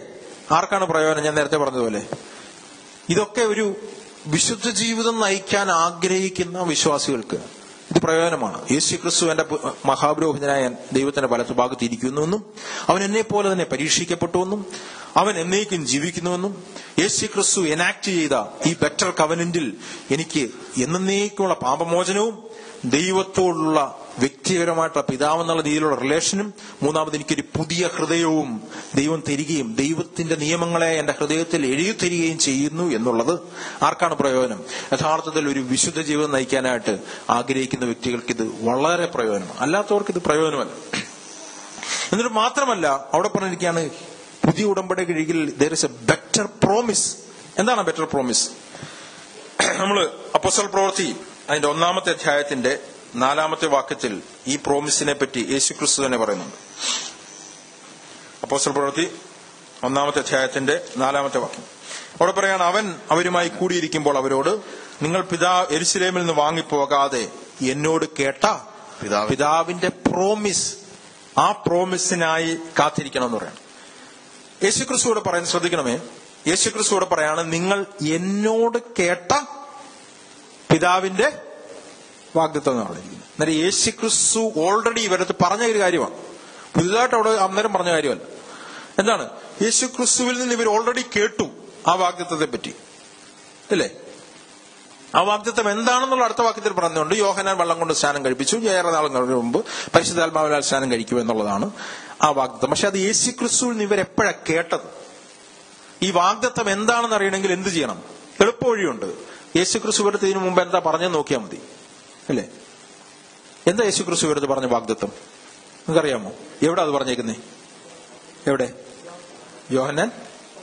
ആർക്കാണ് പ്രയോജനം? ഞാൻ നേരത്തെ പറഞ്ഞതുപോലെ ഇതൊക്കെ ഒരു വിശുദ്ധ ജീവിതം നയിക്കാൻ ആഗ്രഹിക്കുന്ന വിശ്വാസികൾക്ക് ഇത് പ്രയോജനമാണ്. യേശു ക്രിസ്തു എന്റെ മഹാപുരോഹിതനായ ദൈവത്തിന്റെ വലത്ത് ഭാഗത്ത് ഇരിക്കുന്നുവെന്നും അവൻ എന്നെ പോലെ തന്നെ പരീക്ഷിക്കപ്പെട്ടുവെന്നും അവൻ എന്നേക്കും ജീവിക്കുന്നുവെന്നും യേശു ക്രിസ്തു എനാക്ട് ചെയ്ത ഈ ബെറ്റർ കവനന്റിൽ എനിക്ക് എന്നേക്കുമുള്ള പാപമോചനവും ദൈവത്തോടുള്ള വ്യക്തിപരമായിട്ടുള്ള പിതാവെന്നുള്ള രീതിയിലുള്ള റിലേഷനും, മൂന്നാമത് എനിക്കൊരു പുതിയ ഹൃദയവും ദൈവം തരികയും ദൈവത്തിന്റെ നിയമങ്ങളെ എന്റെ ഹൃദയത്തിൽ എഴുതി തരികയും ചെയ്യുന്നു എന്നുള്ളത് ആർക്കാണ് പ്രയോജനം? യഥാർത്ഥത്തിൽ ഒരു വിശുദ്ധ ജീവിതം നയിക്കാനായിട്ട് ആഗ്രഹിക്കുന്ന വ്യക്തികൾക്ക് ഇത് വളരെ പ്രയോജനമാണ്. അല്ലാത്തവർക്ക് ഇത് പ്രയോജനമല്ല. എന്നിട്ട് മാത്രമല്ല, അവിടെ പറഞ്ഞിരിക്കുകയാണ് പുതിയ ഉടമ്പടി കീഴിൽ there is a better promise. എന്താണ് ബെറ്റർ പ്രോമിസ്? നമ്മള് അപ്പോസ്തല പ്രവൃത്തി അതിന്റെ 1-ാമത്തെ അധ്യായത്തിന്റെ 4-ാമത്തെ വാക്യത്തിൽ ഈ പ്രോമിസിനെ പറ്റി യേശു ക്രിസ്തു തന്നെ പറയുന്നുണ്ട്. അപ്പോസ്തല പ്രവൃത്തി 1-ാമത്തെ അധ്യായത്തിന്റെ 4-ാമത്തെ വാക്യം അവിടെ പറയാണ്, അവൻ അവരുമായി കൂടിയിരിക്കുമ്പോൾ അവരോട്, നിങ്ങൾ യെരുശലേമിൽ നിന്ന് വാങ്ങിപ്പോകാതെ എന്നോട് കേട്ട പിതാവിന്റെ പ്രോമിസ്, ആ പ്രോമിസിനായി കാത്തിരിക്കണം എന്ന് പറയണം. യേശുക്രിസ്തുവോട് പറയുന്നത് ശ്രദ്ധിക്കണമേ. യേശുക്രിസ്തുവോട് പറയാണ്, നിങ്ങൾ എന്നോട് കേട്ട പിതാവിന്റെ വാഗ്ദത്തം എന്ന് പറഞ്ഞിരിക്കുന്നത്. അന്നേരം യേശുക്രിസ്തു ഓൾറെഡി ഇവരടുത്ത് പറഞ്ഞ ഒരു കാര്യമാണ്, പുതുതായിട്ട് അവിടെ അന്നേരം പറഞ്ഞ കാര്യമല്ല. എന്താണ്? യേശുക്രിസ്തുവിൽ നിന്ന് ഇവർ ഓൾറെഡി കേട്ടു ആ വാഗ്ദത്തത്തെ പറ്റി, അല്ലേ? ആ വാഗ്ദത്തം എന്താണെന്നുള്ള അടുത്ത വാക്യത്തിൽ പറഞ്ഞുകൊണ്ട് യോഹന്നാൻ വെള്ളം കൊണ്ട് സ്നാനം കഴിപ്പിച്ചു, 6 നാളുകൾക്ക് മുമ്പ് പരിശുദ്ധാത്മാവിനാൽ സ്നാനം കഴിക്കും എന്നുള്ളതാണ് ആ വാഗ്ദത്തം. പക്ഷെ അത് യേശുക്രിസ്തുവിൽ നിന്ന് ഇവരെപ്പോഴാണ് കേട്ടത്? ഈ വാഗ്ദത്തം എന്താണെന്ന് അറിയണമെങ്കിൽ എന്ത് ചെയ്യണം? എളുപ്പവഴിയുണ്ട്. യേശുക്രിസ്തു ഇവരുടെ ഇതിനു മുമ്പ് എന്താ പറഞ്ഞെന്ന് നോക്കിയാൽ മതി, അല്ലേ? എന്താ യേശുക്രിസ്തു ഇവരുടെ പറഞ്ഞ വാഗ്ദത്തം നിങ്ങൾക്കറിയാമോ? എവിടെ അത് പറഞ്ഞേക്കുന്നേ? എവിടെ? യോഹന്നാൻ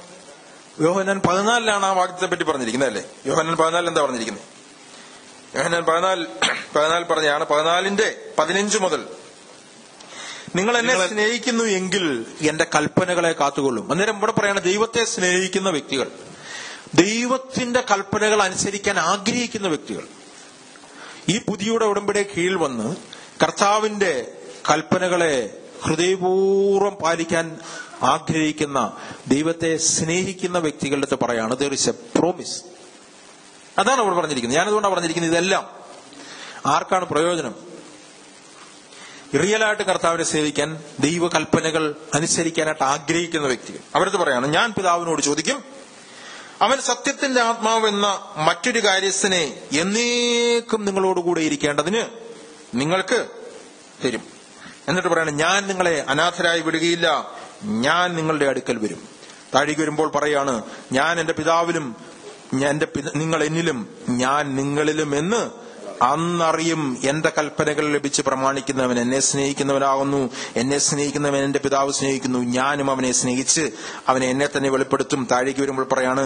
14 ആ വാഗ്ദത്തെ പറ്റി പറഞ്ഞിരിക്കുന്നത്, അല്ലേ? യോഹന്നാൻ 14 എന്താ പറഞ്ഞിരിക്കുന്നത്? യോഹന്നാൻ 14 പറഞ്ഞാണ് 14:15 മുതൽ, നിങ്ങൾ എന്നെ സ്നേഹിക്കുന്നു എങ്കിൽ എന്റെ കൽപ്പനകളെ കാത്തുകൊള്ളും. അന്നേരം ഇവിടെ പറയാണ്, ദൈവത്തെ സ്നേഹിക്കുന്ന വ്യക്തികൾ, ദൈവത്തിന്റെ കൽപ്പനകൾ അനുസരിക്കാൻ ആഗ്രഹിക്കുന്ന വ്യക്തികൾ ഈ പുതിയ ഉടമ്പടിയുടെ കീഴിൽ വന്ന് കർത്താവിന്റെ കൽപ്പനകളെ ഹൃദയപൂർവ്വം പാലിക്കാൻ ആഗ്രഹിക്കുന്ന, ദൈവത്തെ സ്നേഹിക്കുന്ന വ്യക്തികളുടെ അടുത്ത് പറയാണ് there is a promise. അതാണ് അവിടെ പറഞ്ഞിരിക്കുന്നത്. ഞാനതുകൊണ്ടാണ് പറഞ്ഞിരിക്കുന്നത് ഇതെല്ലാം ആർക്കാണ് പ്രയോജനം? റിയലായിട്ട് കർത്താവിനെ സേവിക്കാൻ, ദൈവ കൽപ്പനകൾ അനുസരിക്കാനായിട്ട് ആഗ്രഹിക്കുന്ന വ്യക്തികൾ. അവരത് പറയാണ്, ഞാൻ പിതാവിനോട് ചോദിക്കും, അവൻ സത്യത്തിന്റെ ആത്മാവ് എന്ന മറ്റൊരു കാര്യസ്ഥനെ എന്നേക്കും നിങ്ങളോടുകൂടെ ഇരിക്കേണ്ടതിന് നിങ്ങൾക്ക് തരും. എന്നിട്ട് പറയാണ്, ഞാൻ നിങ്ങളെ അനാഥരായി വിടുകയില്ല, ഞാൻ നിങ്ങളുടെ അടുക്കൽ വരും. താഴേക്ക് വരുമ്പോൾ പറയാണ്, ഞാൻ എന്റെ പിതാവിലും നിങ്ങൾ എന്നിലും ഞാൻ നിങ്ങളിലും എന്ന് അന്നറിയും. എന്റെ കൽപ്പനകൾ ലഭിച്ച് പ്രമാണിക്കുന്നവൻ എന്നെ സ്നേഹിക്കുന്നവനാകുന്നു, എന്നെ സ്നേഹിക്കുന്നവൻ എന്റെ പിതാവ് സ്നേഹിക്കുന്നു, ഞാനും അവനെ സ്നേഹിച്ച് അവനെ എന്നെ തന്നെ വെളിപ്പെടുത്തും. താഴേക്ക് വരുമ്പോൾ പറയാണ്,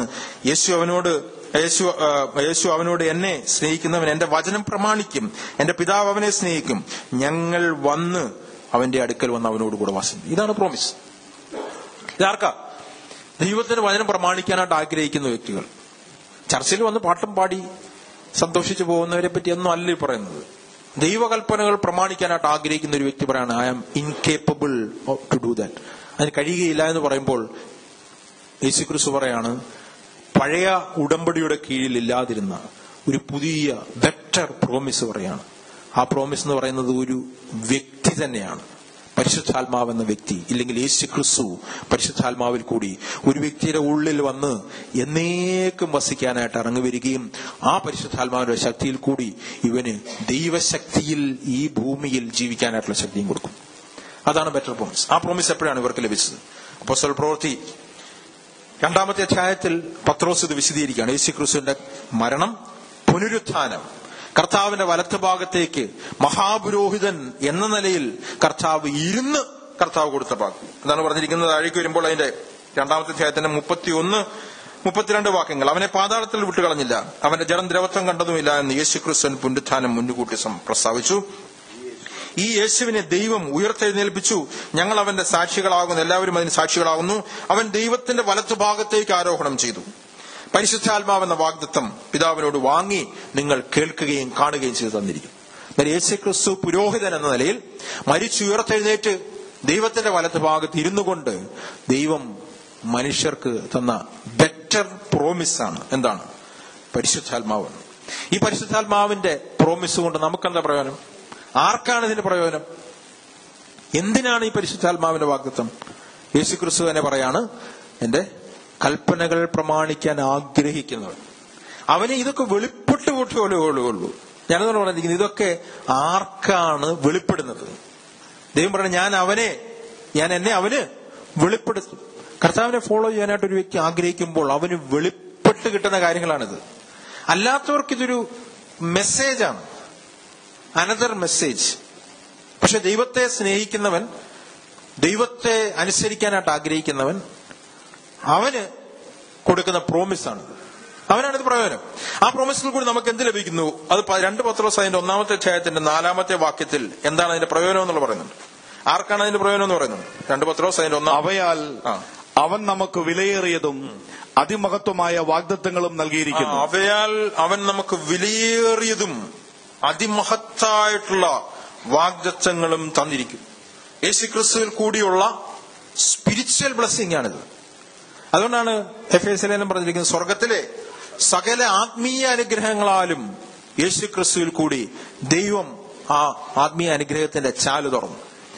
യേശു അവനോട് എന്നെ സ്നേഹിക്കുന്നവൻ എന്റെ വചനം പ്രമാണിക്കും, എന്റെ പിതാവ് അവനെ സ്നേഹിക്കും, ഞങ്ങൾ വന്ന് അവന്റെ അടുക്കൽ വന്ന് അവനോട് കൂടെ വസിക്കും. ഇതാണ് പ്രോമിസ്. ഇതാർക്കാ? ദൈവത്തിന്റെ വചനം പ്രമാണിക്കാനായിട്ട് ആഗ്രഹിക്കുന്ന വ്യക്തികൾ. ചർച്ചയിൽ വന്ന് പാട്ടും പാടി സന്തോഷിച്ചു പോകുന്നവരെ പറ്റി ഒന്നും അല്ല പറയുന്നത്. ദൈവകൽപ്പനകൾ പ്രമാണിക്കാനായിട്ട് ആഗ്രഹിക്കുന്ന ഒരു വ്യക്തി പറയാണ്, I am incapable to do that. അതിന് കഴിയുകയില്ല എന്ന് പറയുമ്പോൾ യേശുക്രിസ്തു പറയാണ്, പഴയ ഉടമ്പടിയുടെ കീഴിൽ ഇല്ലാതിരുന്ന ഒരു പുതിയ ബെറ്റർ പ്രോമിസ് പറയാണ്. ആ പ്രോമിസ് എന്ന് പറയുന്നത് ഒരു വ്യക്തി തന്നെയാണ്, പരിശുദ്ധാത്മാവ് എന്ന വ്യക്തി, ഇല്ലെങ്കിൽ യേശുക്രിസ്തു പരിശുദ്ധാത്മാവിൽ കൂടി ഒരു വ്യക്തിയുടെ ഉള്ളിൽ വന്ന് എന്നേക്കും വസിക്കാനായിട്ട് ഇറങ്ങി വരികയും ആ പരിശുദ്ധാത്മാവിന്റെ ശക്തിയിൽ കൂടി ഇവന് ദൈവശക്തിയിൽ ഈ ഭൂമിയിൽ ജീവിക്കാനായിട്ടുള്ള ശക്തിയും കൊടുക്കും. അതാണ് ബെറ്റർ പ്രോമിസ്. ആ പ്രോമിസ് എപ്പോഴാണ് ഇവർക്ക് ലഭിച്ചത്? അപ്പോസ്തല പ്രവൃത്തി 2-ാമത്തെ അധ്യായത്തിൽ പത്രോസ് ഇത് വിശദീകരിക്കുകയാണ്. യേശുക്രിസ്തുവിന്റെ മരണം, പുനരുത്ഥാനം, കർത്താവിന്റെ വലത്ത് ഭാഗത്തേക്ക് മഹാപുരോഹിതൻ എന്ന നിലയിൽ കർത്താവ് ഇരുന്ന് കർത്താവ് കൊടുത്ത ഭാഗം അതാണ് പറഞ്ഞിരിക്കുന്നത്. താഴേക്ക് വരുമ്പോൾ അതിന്റെ 2-ാമത്തെ അധ്യായത്തിന്റെ 31-32 വാക്യങ്ങൾ, അവനെ പാതാളത്തിൽ വിട്ടുകളഞ്ഞില്ല, അവന്റെ ജഡം ദ്രവത്വം കണ്ടതുമില്ല എന്ന് യേശുക്രിസ്തുവിൻ പുനരുത്ഥാനം മുൻകൂട്ടി പ്രസ്താവിച്ചു. ഈ യേശുവിനെ ദൈവം ഉയർത്തെഴുന്നേൽപ്പിച്ചു, ഞങ്ങൾ അവന്റെ സാക്ഷികളാകുന്നു, എല്ലാവരും അതിന് സാക്ഷികളാകുന്നു. അവൻ ദൈവത്തിന്റെ വലത്തുഭാഗത്തേക്ക് ആരോഹണം ചെയ്തു. പരിശുദ്ധാത്മാവെന്ന വാഗ്ദത്തം പിതാവിനോട് വാങ്ങി നിങ്ങൾ കേൾക്കുകയും കാണുകയും ചെയ്തു തന്നിരിക്കും. യേശുക്രിസ്തു പുരോഹിതൻ എന്ന നിലയിൽ മരിച്ചുയർത്തെഴുന്നേറ്റ് ദൈവത്തിന്റെ വലത്ത് ഭാഗത്ത് ഇരുന്നു കൊണ്ട് ദൈവം മനുഷ്യർക്ക് തന്ന ബെറ്റർ പ്രോമിസാണ്. എന്താണ്? പരിശുദ്ധാത്മാവ്. ഈ പരിശുദ്ധാത്മാവിന്റെ പ്രോമിസ് കൊണ്ട് നമുക്കെന്താ പ്രയോജനം? ആർക്കാണ് ഇതിന്റെ പ്രയോജനം? എന്തിനാണ് ഈ പരിശുദ്ധാത്മാവിന്റെ വാഗ്ദത്തം? യേശുക്രിസ്തു തന്നെ പറയാണ്, എന്റെ കൽപ്പനകൾ പ്രമാണിക്കാൻ ആഗ്രഹിക്കുന്നവൻ അവന് ഇതൊക്കെ വെളിപ്പെട്ട് വിട്ടുള്ളൂ. ഞാനെന്താണ് പറഞ്ഞിരിക്കുന്നത്? ഇതൊക്കെ ആർക്കാണ് വെളിപ്പെടുന്നത്? ദൈവം പറയുന്നത്, ഞാൻ എന്നെ അവന് വെളിപ്പെടുത്തും. കർത്താവിനെ ഫോളോ ചെയ്യാനായിട്ട് ഒരു വ്യക്തി ആഗ്രഹിക്കുമ്പോൾ അവന് വെളിപ്പെട്ട് കിട്ടുന്ന കാര്യങ്ങളാണിത്. അല്ലാത്തവർക്ക് ഇതൊരു മെസ്സേജാണ്, അനദർ മെസ്സേജ്. പക്ഷെ ദൈവത്തെ സ്നേഹിക്കുന്നവൻ, ദൈവത്തെ അനുസരിക്കാനായിട്ട് ആഗ്രഹിക്കുന്നവൻ, അവന് കൊടുക്കുന്ന പ്രോമിസാണിത്. അവനാണിത് പ്രയോജനം. ആ പ്രോമിസിൽ കൂടി നമുക്ക് എന്ത് ലഭിക്കുന്നു? അത് 2 പത്രോസ് അതിന്റെ 1-ാമത്തെ അധ്യായത്തിന്റെ 4-ാമത്തെ വാക്യത്തിൽ എന്താണ് അതിന്റെ പ്രയോജനം എന്നുള്ള പറയുന്നുണ്ട്. ആർക്കാണ് അതിന്റെ പ്രയോജനം എന്ന് പറയുന്നത്? 2 പത്രോസ് അതിന്റെ 1. അവയാൽ അവൻ നമുക്ക് വിലയേറിയതും അതിമഹത്വമായ വാഗ്ദത്തങ്ങളും നൽകിയിരിക്കുന്നു. അവയാൽ അവൻ നമുക്ക് വിലയേറിയതും അതിമഹത്തായിട്ടുള്ള വാഗ്ദത്തങ്ങളും തന്നിരിക്കും. യേശുക്രിസ്തുവിൽ കൂടിയുള്ള സ്പിരിച്വൽ ബ്ലെസ്സിംഗ് ആണിത്. അതുകൊണ്ടാണ് എഫേസ്യലേഖനം പറഞ്ഞിരിക്കുന്നത്, സ്വർഗത്തിലെ സകല ആത്മീയ അനുഗ്രഹങ്ങളാലും യേശുക്രിസ്തുവിൽ കൂടി ദൈവം ആ ആത്മീയ അനുഗ്രഹത്തിന്റെ ചാല് തുറന്നു.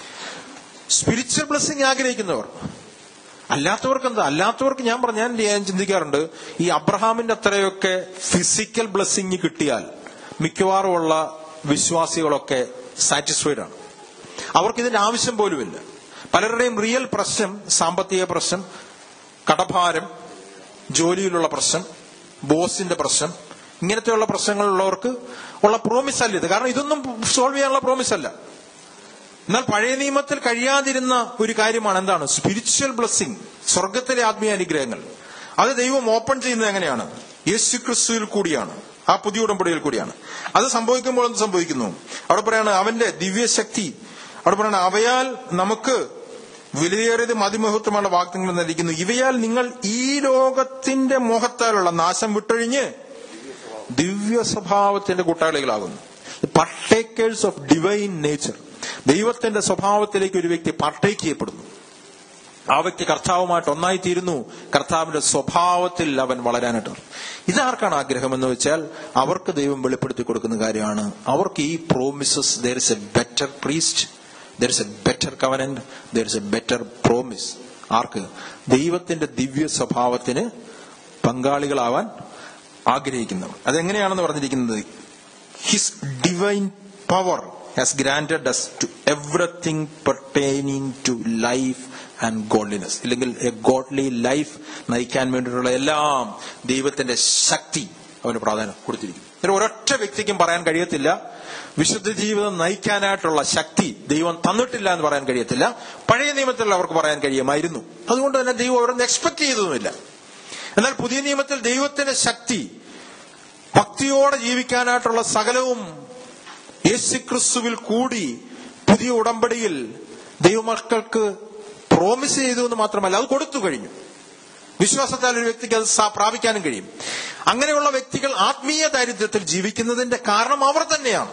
സ്പിരിച്വൽ ബ്ലെസ്സിംഗ് ആഗ്രഹിക്കുന്നവർ. അല്ലാത്തവർക്ക് എന്താ? അല്ലാത്തവർക്ക് ഞാൻ ചിന്തിക്കാറുണ്ട്, ഈ അബ്രഹാമിന്റെ അത്രയൊക്കെ ഫിസിക്കൽ ബ്ലെസ്സിംഗ് കിട്ടിയാൽ മിക്കവാറും ഉള്ള വിശ്വാസികളൊക്കെ സാറ്റിസ്ഫൈഡ് ആണ്. അവർക്ക് ഇതിന്റെ ആവശ്യം പോലുമില്ല. പലരുടെയും റിയൽ പ്രശ്നം സാമ്പത്തിക പ്രശ്നം, കടഭാരം, ജോലിയിലുള്ള പ്രശ്നം, ബോസിന്റെ പ്രശ്നം, ഇങ്ങനത്തെയുള്ള പ്രശ്നങ്ങളുള്ളവർക്ക് ഉള്ള പ്രോമിസ് അല്ല ഇത്. കാരണം ഇതൊന്നും സോൾവ് ചെയ്യാനുള്ള പ്രോമിസ് അല്ല. എന്നാൽ പഴയ നിയമത്തിൽ കഴിയാതിരുന്ന ഒരു കാര്യമാണ് എന്താണ്? സ്പിരിച്വൽ ബ്ലെസ്സിംഗ്, സ്വർഗത്തിലെ ആത്മീയ അനുഗ്രഹങ്ങൾ. അത് ദൈവം ഓപ്പൺ ചെയ്യുന്നത് എങ്ങനെയാണ്? യേശുക്രിസ്തുവിൽ കൂടിയാണ്, ആ പുതിയ ഉടമ്പടിയിൽ കൂടിയാണ്. അത് സംഭവിക്കുമ്പോൾ എന്ത് സംഭവിക്കുന്നു? അവിടെ പറയാണ് അവന്റെ ദിവ്യശക്തി. അവിടെ പറയാണ് അവയാൽ നമുക്ക് വിലയേറിയതും അതിമഹത്വമുള്ള വാഗ്ദത്തങ്ങൾ നൽകിയിരിക്കുന്നു. ഇവയാൽ നിങ്ങൾ ഈ ലോകത്തിന്റെ മോഹത്താലുള്ള നാശം വിട്ടൊഴിഞ്ഞ് ദിവ്യ സ്വഭാവത്തിന്റെ കൂട്ടാളികളാകുന്നു. Partakers of divine nature. ദൈവത്തിന്റെ സ്വഭാവത്തിലേക്ക് ഒരു വ്യക്തി പാർട്ടേക്ക് ചെയ്യപ്പെടുന്നു. ആ വ്യക്തി കർത്താവുമായിട്ട് ഒന്നായിത്തീരുന്നു. കർത്താവിന്റെ സ്വഭാവത്തിൽ അവൻ വളരാനായിട്ട്. ഇതാർക്കാണ് ആഗ്രഹം എന്ന് വെച്ചാൽ അവർക്ക് ദൈവം വെളിപ്പെടുത്തി കൊടുക്കുന്ന കാര്യമാണ്. അവർക്ക് ഈ promises, there is a better priest, there is a better covenant, there is a better promise. ആർക്ക്? ദൈവത്തിന്റെ ദിവ്യ സ്വഭാവത്തിന് പങ്കാളികളാവാൻ ആഗ്രഹിക്കുന്നവർ. അതെങ്ങനെയാണെന്ന് പറഞ്ഞിരിക്കുന്നത്, his divine power has granted us to everything pertaining to life and godliness. ഇല്ലെങ്കിൽ എ ഗോഡ്ലി ലൈഫ് നയിക്കാൻ വേണ്ടിയിട്ടുള്ള എല്ലാം ദൈവത്തിന്റെ ശക്തി അവന് പ്രാധാന്യം കൊടുത്തിരിക്കും. ഒരൊറ്റ വ്യക്തിക്കും പറയാൻ കഴിയത്തില്ല വിശുദ്ധ ജീവിതം നയിക്കാനായിട്ടുള്ള ശക്തി ദൈവം തന്നിട്ടില്ല എന്ന് പറയാൻ കഴിയത്തില്ല. പഴയ നിയമത്തിൽ അവർക്ക് പറയാൻ കഴിയുമായിരുന്നു. അതുകൊണ്ട് തന്നെ ദൈവം അവരൊന്നും എക്സ്പെക്ട് ചെയ്തതുമില്ല. എന്നാൽ പുതിയ നിയമത്തിൽ ദൈവത്തിന്റെ ശക്തി, ഭക്തിയോടെ ജീവിക്കാനായിട്ടുള്ള സകലവും യേശുക്രിസ്തുവിൽ കൂടി പുതിയ ഉടമ്പടിയിൽ ദൈവമക്കൾക്ക് പ്രോമിസ് ചെയ്തു എന്ന് മാത്രമല്ല, അത് കൊടുത്തു കഴിഞ്ഞു. വിശ്വാസത്താൽ ഒരു വ്യക്തിക്ക് അത് പ്രാപിക്കാനും കഴിയും. അങ്ങനെയുള്ള വ്യക്തികൾ ആത്മീയ ദാരിദ്ര്യത്തിൽ ജീവിക്കുന്നതിന്റെ കാരണം അവർ തന്നെയാണ്.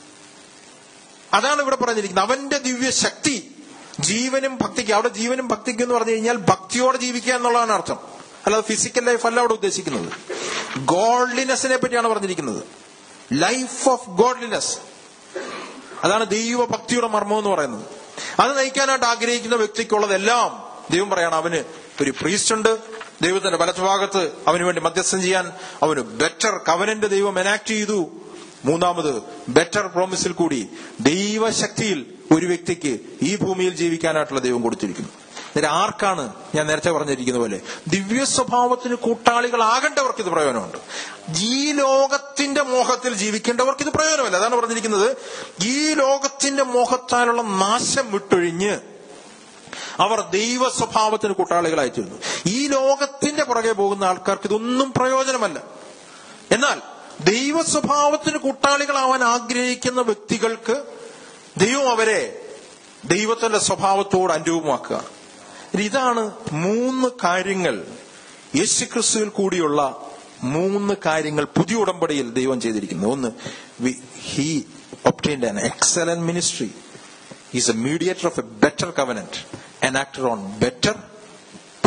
അതാണ് ഇവിടെ പറഞ്ഞിരിക്കുന്നത്. അവന്റെ ദിവ്യ ശക്തി ജീവനും ഭക്തിക്ക്. അവിടെ ജീവനും ഭക്തിക്കും എന്ന് പറഞ്ഞു കഴിഞ്ഞാൽ ഭക്തിയോടെ ജീവിക്കുക എന്നുള്ളതാണ് അർത്ഥം. അല്ലാതെ ഫിസിക്കൽ ലൈഫ് അല്ല അവിടെ ഉദ്ദേശിക്കുന്നത്. ഗോഡ്ലിനെസ്സിനെ പറ്റിയാണ് പറഞ്ഞിരിക്കുന്നത്. Life of godliness. അതാണ് ദൈവഭക്തിയുടെ മർമ്മം എന്ന് പറയുന്നത്. അത് നയിക്കാനായിട്ട് ആഗ്രഹിക്കുന്ന വ്യക്തിക്കുള്ളതെല്ലാം ദൈവം പറയാണ്. അവന് ഒരു പ്രീസ്റ്റ് ഉണ്ട്, ദൈവത്തിന്റെ വലത്തുഭാഗത്ത് അവന് വേണ്ടി മധ്യസ്ഥം ചെയ്യാൻ. അവന് ബെറ്റർ കവനന്റ് ദൈവം എനാക്ട് ചെയ്തു. മൂന്നാമത് ബെറ്റർ പ്രോമിസിൽ കൂടി ദൈവശക്തിയിൽ ഒരു വ്യക്തിക്ക് ഈ ഭൂമിയിൽ ജീവിക്കാനായിട്ടുള്ള ദൈവം കൊടുത്തിരിക്കുന്നു. ആർക്കാണ്? ഞാൻ നേരത്തെ പറഞ്ഞിരിക്കുന്ന പോലെ ദിവ്യ സ്വഭാവത്തിന് കൂട്ടാളികളാകേണ്ടവർക്ക് ഇത് പ്രയോജനമുണ്ട്. ഈ ലോകത്തിന്റെ മോഹത്തിൽ ജീവിക്കേണ്ടവർക്ക് ഇത് പ്രയോജനമല്ല. അതാണ് പറഞ്ഞിരിക്കുന്നത്, ഈ ലോകത്തിന്റെ മോഹത്താലുള്ള നാശം വിട്ടൊഴിഞ്ഞ് അവർ ദൈവ സ്വഭാവത്തിന് കൂട്ടാളികളായിത്തീരുന്നു. ഈ ലോകത്തിന്റെ പുറകെ പോകുന്ന ആൾക്കാർക്ക് ഇതൊന്നും പ്രയോജനമല്ല. എന്നാൽ ദൈവ സ്വഭാവത്തിന് കൂട്ടാളികളാവാൻ ആഗ്രഹിക്കുന്ന വ്യക്തികൾക്ക് ദൈവം അവരെ ദൈവത്തിന്റെ സ്വഭാവത്തോട് അനുരൂപമാക്കുക. ഇതാണ് 3 കാര്യങ്ങൾ, യേശുക്രിസ്തുവിൽ കൂടിയുള്ള 3 കാര്യങ്ങൾ പുതിയ ഉടമ്പടിയിൽ ദൈവം ചെയ്തിരിക്കുന്നു. ഒന്ന്, he obtained an excellent ministry. He is a mediator of a better covenant, enacted on better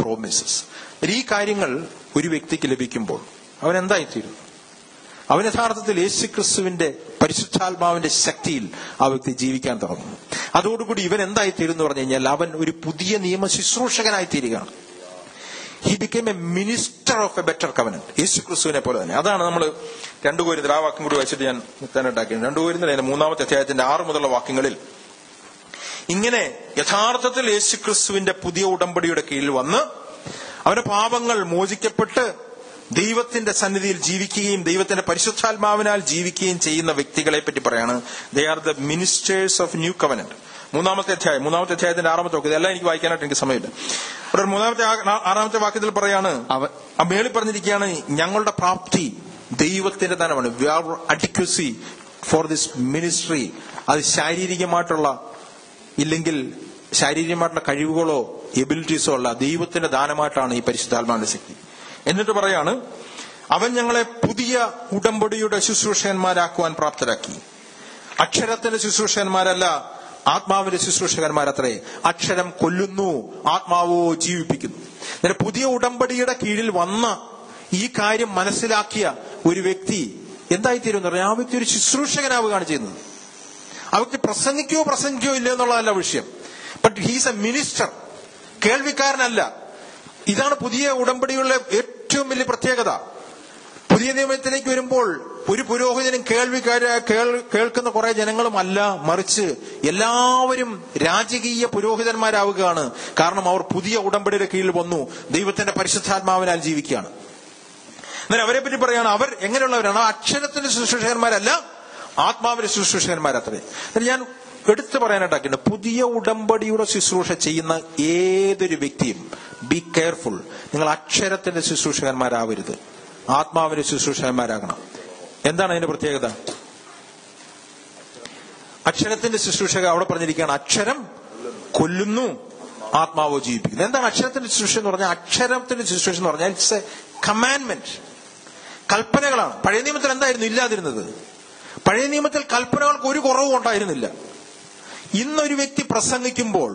promises. ഈ കാര്യങ്ങൾ ഒരു വ്യക്തിക്ക് ലഭിക്കുമ്പോൾ അവൻ എന്തായിത്തീരും? അവൻ യഥാർത്ഥത്തിൽ യേശുക്രിസ്തുവിന്റെ പരിശുദ്ധാത്മാവിന്റെ ശക്തിയിൽ ആ വ്യക്തി ജീവിക്കാൻ തുടങ്ങും. അതോടുകൂടി ഇവൻ എന്തായിത്തീരും എന്ന് പറഞ്ഞു കഴിഞ്ഞാൽ അവൻ ഒരു പുതിയ നിയമ ശുശ്രൂഷകനായി തീരുകയാണ്. He became a minister of a better covenant. യേശുക്രിസ്തുവിനെ പോലെ തന്നെ. അതാണ് നമ്മൾ 2 കൊരിന്ത്യർ, ആ വാക്യം കൂടി വായിച്ചിട്ട് ഞാൻ നിർത്താനുണ്ടാക്കിയത്. 2 കൊരിന്ത്യർ 3-ാമത്തെ അധ്യായത്തിന്റെ 6 മുതലുള്ള വാക്യങ്ങളിൽ ഇങ്ങനെ യഥാർത്ഥത്തിൽ യേശുക്രിസ്തുവിന്റെ പുതിയ ഉടമ്പടിയുടെ കീഴിൽ വന്ന് അവന്റെ പാപങ്ങൾ മോചിക്കപ്പെട്ട് ദൈവത്തിന്റെ സന്നിധിയിൽ ജീവിക്കുകയും ദൈവത്തിന്റെ പരിശുദ്ധാത്മാവിനാൽ ജീവിക്കുകയും ചെയ്യുന്ന വ്യക്തികളെ പറ്റി പറയാണ്. They are the ministers of new covenant. 3-ാമത്തെ അധ്യായത്തിന്റെ 6-ാമത്തെ വാക്യം. ഇതെല്ലാം എനിക്ക് വായിക്കാനായിട്ട് എനിക്ക് സമയമില്ല. അവിടെ 6-ാമത്തെ വാക്യത്തിൽ പറയാണ്, മേളിൽ പറഞ്ഞിരിക്കുകയാണ്, ഞങ്ങളുടെ പ്രാപ്തി ദൈവത്തിന്റെ ദാനമാണ്. We are adequacy for this ministry. അത് ശാരീരികമായിട്ടുള്ള കഴിവുകളോ എബിലിറ്റീസോ അല്ല, ദൈവത്തിന്റെ ദാനമായിട്ടാണ് ഈ പരിശുദ്ധാത്മാവിന്റെ ശക്തി. എന്നിട്ട് പറയാണ്, അവൻ ഞങ്ങളെ പുതിയ ഉടമ്പടിയുടെ ശുശ്രൂഷകന്മാരാക്കുവാൻ പ്രാപ്തരാക്കി. അക്ഷരത്തിന്റെ ശുശ്രൂഷകന്മാരല്ല, ആത്മാവിന്റെ ശുശ്രൂഷകന്മാരത്രേ. അക്ഷരം കൊല്ലുന്നു, ആത്മാവോ ജീവിപ്പിക്കുന്നു. എന്നിട്ട് പുതിയ ഉടമ്പടിയുടെ കീഴിൽ വന്ന ഈ കാര്യം മനസ്സിലാക്കിയ ഒരു വ്യക്തി എന്തായിത്തീരുമെന്ന് പറഞ്ഞാൽ ആ വ്യക്തി ഒരു ശുശ്രൂഷകനാവുകയാണ് ചെയ്യുന്നത്. ആ വ്യക്തി പ്രസംഗിക്കോ ഇല്ല എന്നുള്ളതല്ല വിഷയം. But he's a minister. കേൾവിക്കാരനല്ല. ഇതാണ് പുതിയ ഉടമ്പടിയുടെ ഏറ്റവും വലിയ പ്രത്യേകത. പുതിയ നിയമത്തിലേക്ക് വരുമ്പോൾ ഒരു പുരോഹിതനും കേൾക്കുന്ന കുറെ ജനങ്ങളും അല്ല, മറിച്ച് എല്ലാവരും രാജകീയ പുരോഹിതന്മാരാവുകയാണ്. കാരണം അവർ പുതിയ ഉടമ്പടിയുടെ കീഴിൽ വന്നു, ദൈവത്തിന്റെ പരിശുദ്ധാത്മാവിനാൽ ജീവിക്കുകയാണ്. എന്നാൽ അവരെ പറ്റി പറയുകയാണ്, അവർ എങ്ങനെയുള്ളവരാണ്? അക്ഷരത്തിന്റെ ശുശ്രൂഷകന്മാരല്ല, ആത്മാവിന്റെ ശുശ്രൂഷകന്മാരത്രേ. ഞാൻ എടുത്തു പറയാനായിട്ടാക്കിയിട്ടുണ്ട്, പുതിയ ഉടമ്പടിയുടെ ശുശ്രൂഷ ചെയ്യുന്ന ഏതൊരു വ്യക്തിയും ബി കെയർഫുൾ. നിങ്ങൾ അക്ഷരത്തിന്റെ ശുശ്രൂഷകന്മാരാവരുത്, ആത്മാവിന്റെ ശുശ്രൂഷകന്മാരാകണം. എന്താണ് അതിന്റെ പ്രത്യേകത? അക്ഷരത്തിന്റെ ശുശ്രൂഷക അവിടെ പറഞ്ഞിരിക്കുകയാണ്, അക്ഷരം കൊല്ലുന്നു, ആത്മാവോ ജീവിപ്പിക്കുന്നു. എന്താണ് അക്ഷരത്തിന്റെ ശുശ്രൂഷ എന്ന് പറഞ്ഞാൽ? അക്ഷരത്തിന്റെ ശുശ്രൂഷ എന്ന് പറഞ്ഞാൽ ഇറ്റ്സ് എ കമാൻഡ്മെന്റ്, കൽപ്പനകളാണ്. പഴയ നിയമത്തിൽ എന്തായിരുന്നു ഇല്ലാതിരുന്നത്? പഴയ നിയമത്തിൽ കൽപ്പനകൾക്ക് ഒരു കുറവും ഉണ്ടായിരുന്നില്ല. ഇന്നൊരു വ്യക്തി പ്രസംഗിക്കുമ്പോൾ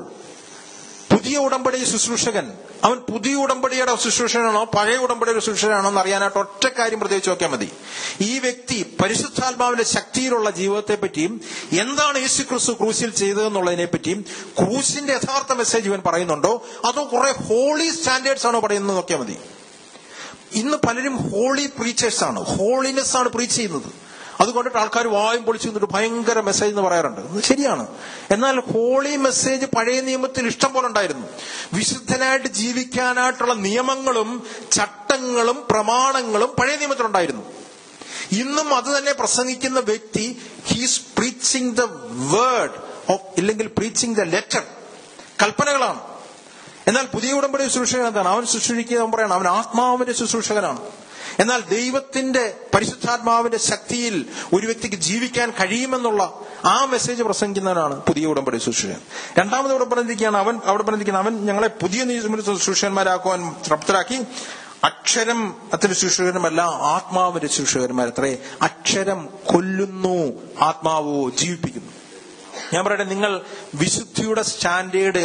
പുതിയ ഉടമ്പടി ശുശ്രൂഷകൻ, അവൻ പുതിയ ഉടമ്പടിയുടെ ശുശ്രൂഷകനാണോ പഴയ ഉടമ്പടിയുടെ ശുശ്രൂഷകനാണോ എന്ന് അറിയാനായിട്ട് ഒറ്റ കാര്യം പ്രത്യേകിച്ച് നോക്കിയാൽ മതി. ഈ വ്യക്തി പരിശുദ്ധാത്മാവിന്റെ ശക്തിയിലുള്ള ജീവിതത്തെ പറ്റിയും എന്താണ് യേശുക്രിസ്തു ക്രൂശിൽ ചെയ്തതെന്നുള്ളതിനെ പറ്റിയും ക്രൂശിന്റെ യഥാർത്ഥ മെസ്സേജ് ഇവൻ പറയുന്നുണ്ടോ അതോ കുറെ ഹോളി സ്റ്റാൻഡേർഡ്സ് ആണോ പറയുന്നത് നോക്കിയാൽ മതി. ഇന്ന് പലരും ഹോളി പ്രീച്ചേഴ്സ് ആണ്, ഹോളിനെസ് ആണ് പ്രീച്ച് ചെയ്യുന്നത്. അതുകൊണ്ടിട്ട് ആൾക്കാർ വായും പൊളിച്ചു നിന്നിട്ട് ഭയങ്കര മെസ്സേജ് എന്ന് പറയാറുണ്ട്. ശരിയാണ്. എന്നാൽ ഹോളി മെസ്സേജ് പഴയ നിയമത്തിൽ ഇഷ്ടം പോലെ ഉണ്ടായിരുന്നു. വിശുദ്ധനായിട്ട് ജീവിക്കാനായിട്ടുള്ള നിയമങ്ങളും ചട്ടങ്ങളും പ്രമാണങ്ങളും പഴയ നിയമത്തിലുണ്ടായിരുന്നു. ഇന്നും അത് തന്നെ പ്രസംഗിക്കുന്ന വ്യക്തി he's preaching the word of, ഇല്ലെങ്കിൽ പ്രീച്ചിങ് ദ ലെറ്റർ, കൽപ്പനകളാണ്. എന്നാൽ പുതിയ ഉടമ്പടി ശുശ്രൂഷകൻ എന്താണ്? അവൻ ശുശ്രൂഷിക്കുക, അവൻ പറയണം, അവൻ ആത്മാവിന്റെ ശുശ്രൂഷകനാണ്. എന്നാൽ ദൈവത്തിന്റെ പരിശുദ്ധാത്മാവിന്റെ ശക്തിയിൽ ഒരു വ്യക്തിക്ക് ജീവിക്കാൻ കഴിയുമെന്നുള്ള ആ മെസ്സേജ് പ്രസംഗിക്കുന്നവനാണ് പുതിയ ഉടമ്പടി ശുശ്രൂഷകൻ. രണ്ടാമത് ഇവിടെ പറഞ്ഞിരിക്കുകയാണ്, അവൻ ഞങ്ങളെ പുതിയ ശുശ്രൂഷകന്മാരാക്കുവാൻ പ്രാപ്തരാക്കി. അക്ഷരം അത്ര ശുശ്രൂഷകന്മാരല്ല, ആത്മാവിന്റെ ശുശ്രൂഷകന്മാരത്രേ. അക്ഷരം കൊല്ലുന്നു, ആത്മാവോ ജീവിപ്പിക്കുന്നു. ഞാൻ പറയട്ടെ, നിങ്ങൾ വിശുദ്ധിയുടെ സ്റ്റാൻഡേർഡ്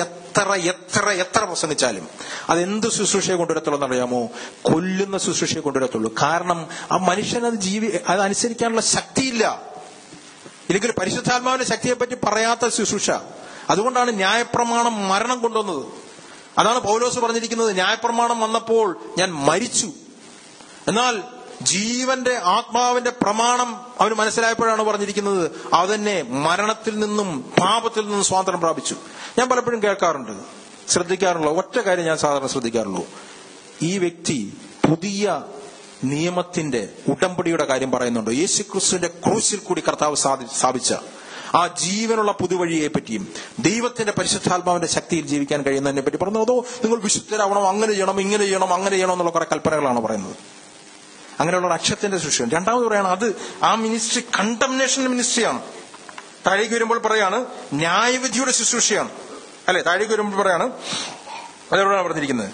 എത്ര പ്രസംഗിച്ചാലും അതെന്ത് ശുശ്രൂഷയെ കൊണ്ടുവരത്തുള്ളൂ എന്നറിയാമോ? കൊല്ലുന്ന ശുശ്രൂഷയെ കൊണ്ടുവരത്തുള്ളൂ. കാരണം ആ മനുഷ്യൻ അത് അനുസരിക്കാനുള്ള ശക്തിയില്ല. ഇല്ലെങ്കിൽ പരിശുദ്ധാത്മാവിന്റെ ശക്തിയെപ്പറ്റി പറയാത്ത ശുശ്രൂഷ. അതുകൊണ്ടാണ് ന്യായപ്രമാണം മരണം കൊണ്ടുവന്നത്. അതാണ് പൗലോസ് പറഞ്ഞിരിക്കുന്നത്, ന്യായപ്രമാണം വന്നപ്പോൾ ഞാൻ മരിച്ചു, എന്നാൽ ജീവന്റെ ആത്മാവിന്റെ പ്രമാണം അവന് മനസ്സിലായപ്പോഴാണ് പറഞ്ഞിരിക്കുന്നത് അവനെ മരണത്തിൽ നിന്നും പാപത്തിൽ നിന്നും സ്വാതന്ത്ര്യം പ്രാപിച്ചു. ഞാൻ പലപ്പോഴും കേൾക്കാറുണ്ട്, ശ്രദ്ധിക്കാറുള്ള ഒറ്റ കാര്യം ഞാൻ സാധാരണ ശ്രദ്ധിക്കാറുള്ളൂ, ഈ വ്യക്തി പുതിയ നിയമത്തിന്റെ ഉടമ്പടിയുടെ കാര്യം പറയുന്നുണ്ടോ? യേശുക്രിസ്തുവിന്റെ ക്രൂശിൽ കൂടി കർത്താവ് സ്ഥാപിച്ച ആ ജീവനുള്ള പുതുവഴിയെ പറ്റിയും ദൈവത്തിന്റെ പരിശുദ്ധാത്മാവിന്റെ ശക്തിയിൽ ജീവിക്കാൻ കഴിയുന്നതിനെ പറ്റി പറഞ്ഞു. അതോ നിങ്ങൾ വിശുദ്ധരാവണം, അങ്ങനെ ചെയ്യണം, ഇങ്ങനെ ചെയ്യണം, അങ്ങനെ ചെയ്യണം എന്നുള്ള കുറെ കൽപ്പനകളാണ് പറയുന്നത്. അങ്ങനെയുള്ള അക്ഷരത്തിന്റെ സൃഷ്ടി. രണ്ടാമത് പറയാണ്, അത് ആ മിനിസ്ട്രി കണ്ടംനേഷൻ മിനിസ്ട്രിയാണ്. താഴേക്ക് വരുമ്പോൾ പറയാണ് ന്യായവിധിയുടെ ശുശ്രൂഷയാണ്, അല്ലെ? താഴേക്ക് വരുമ്പോൾ പറയാണ്, അതെവിടെയാണ് പറഞ്ഞിരിക്കുന്നത്?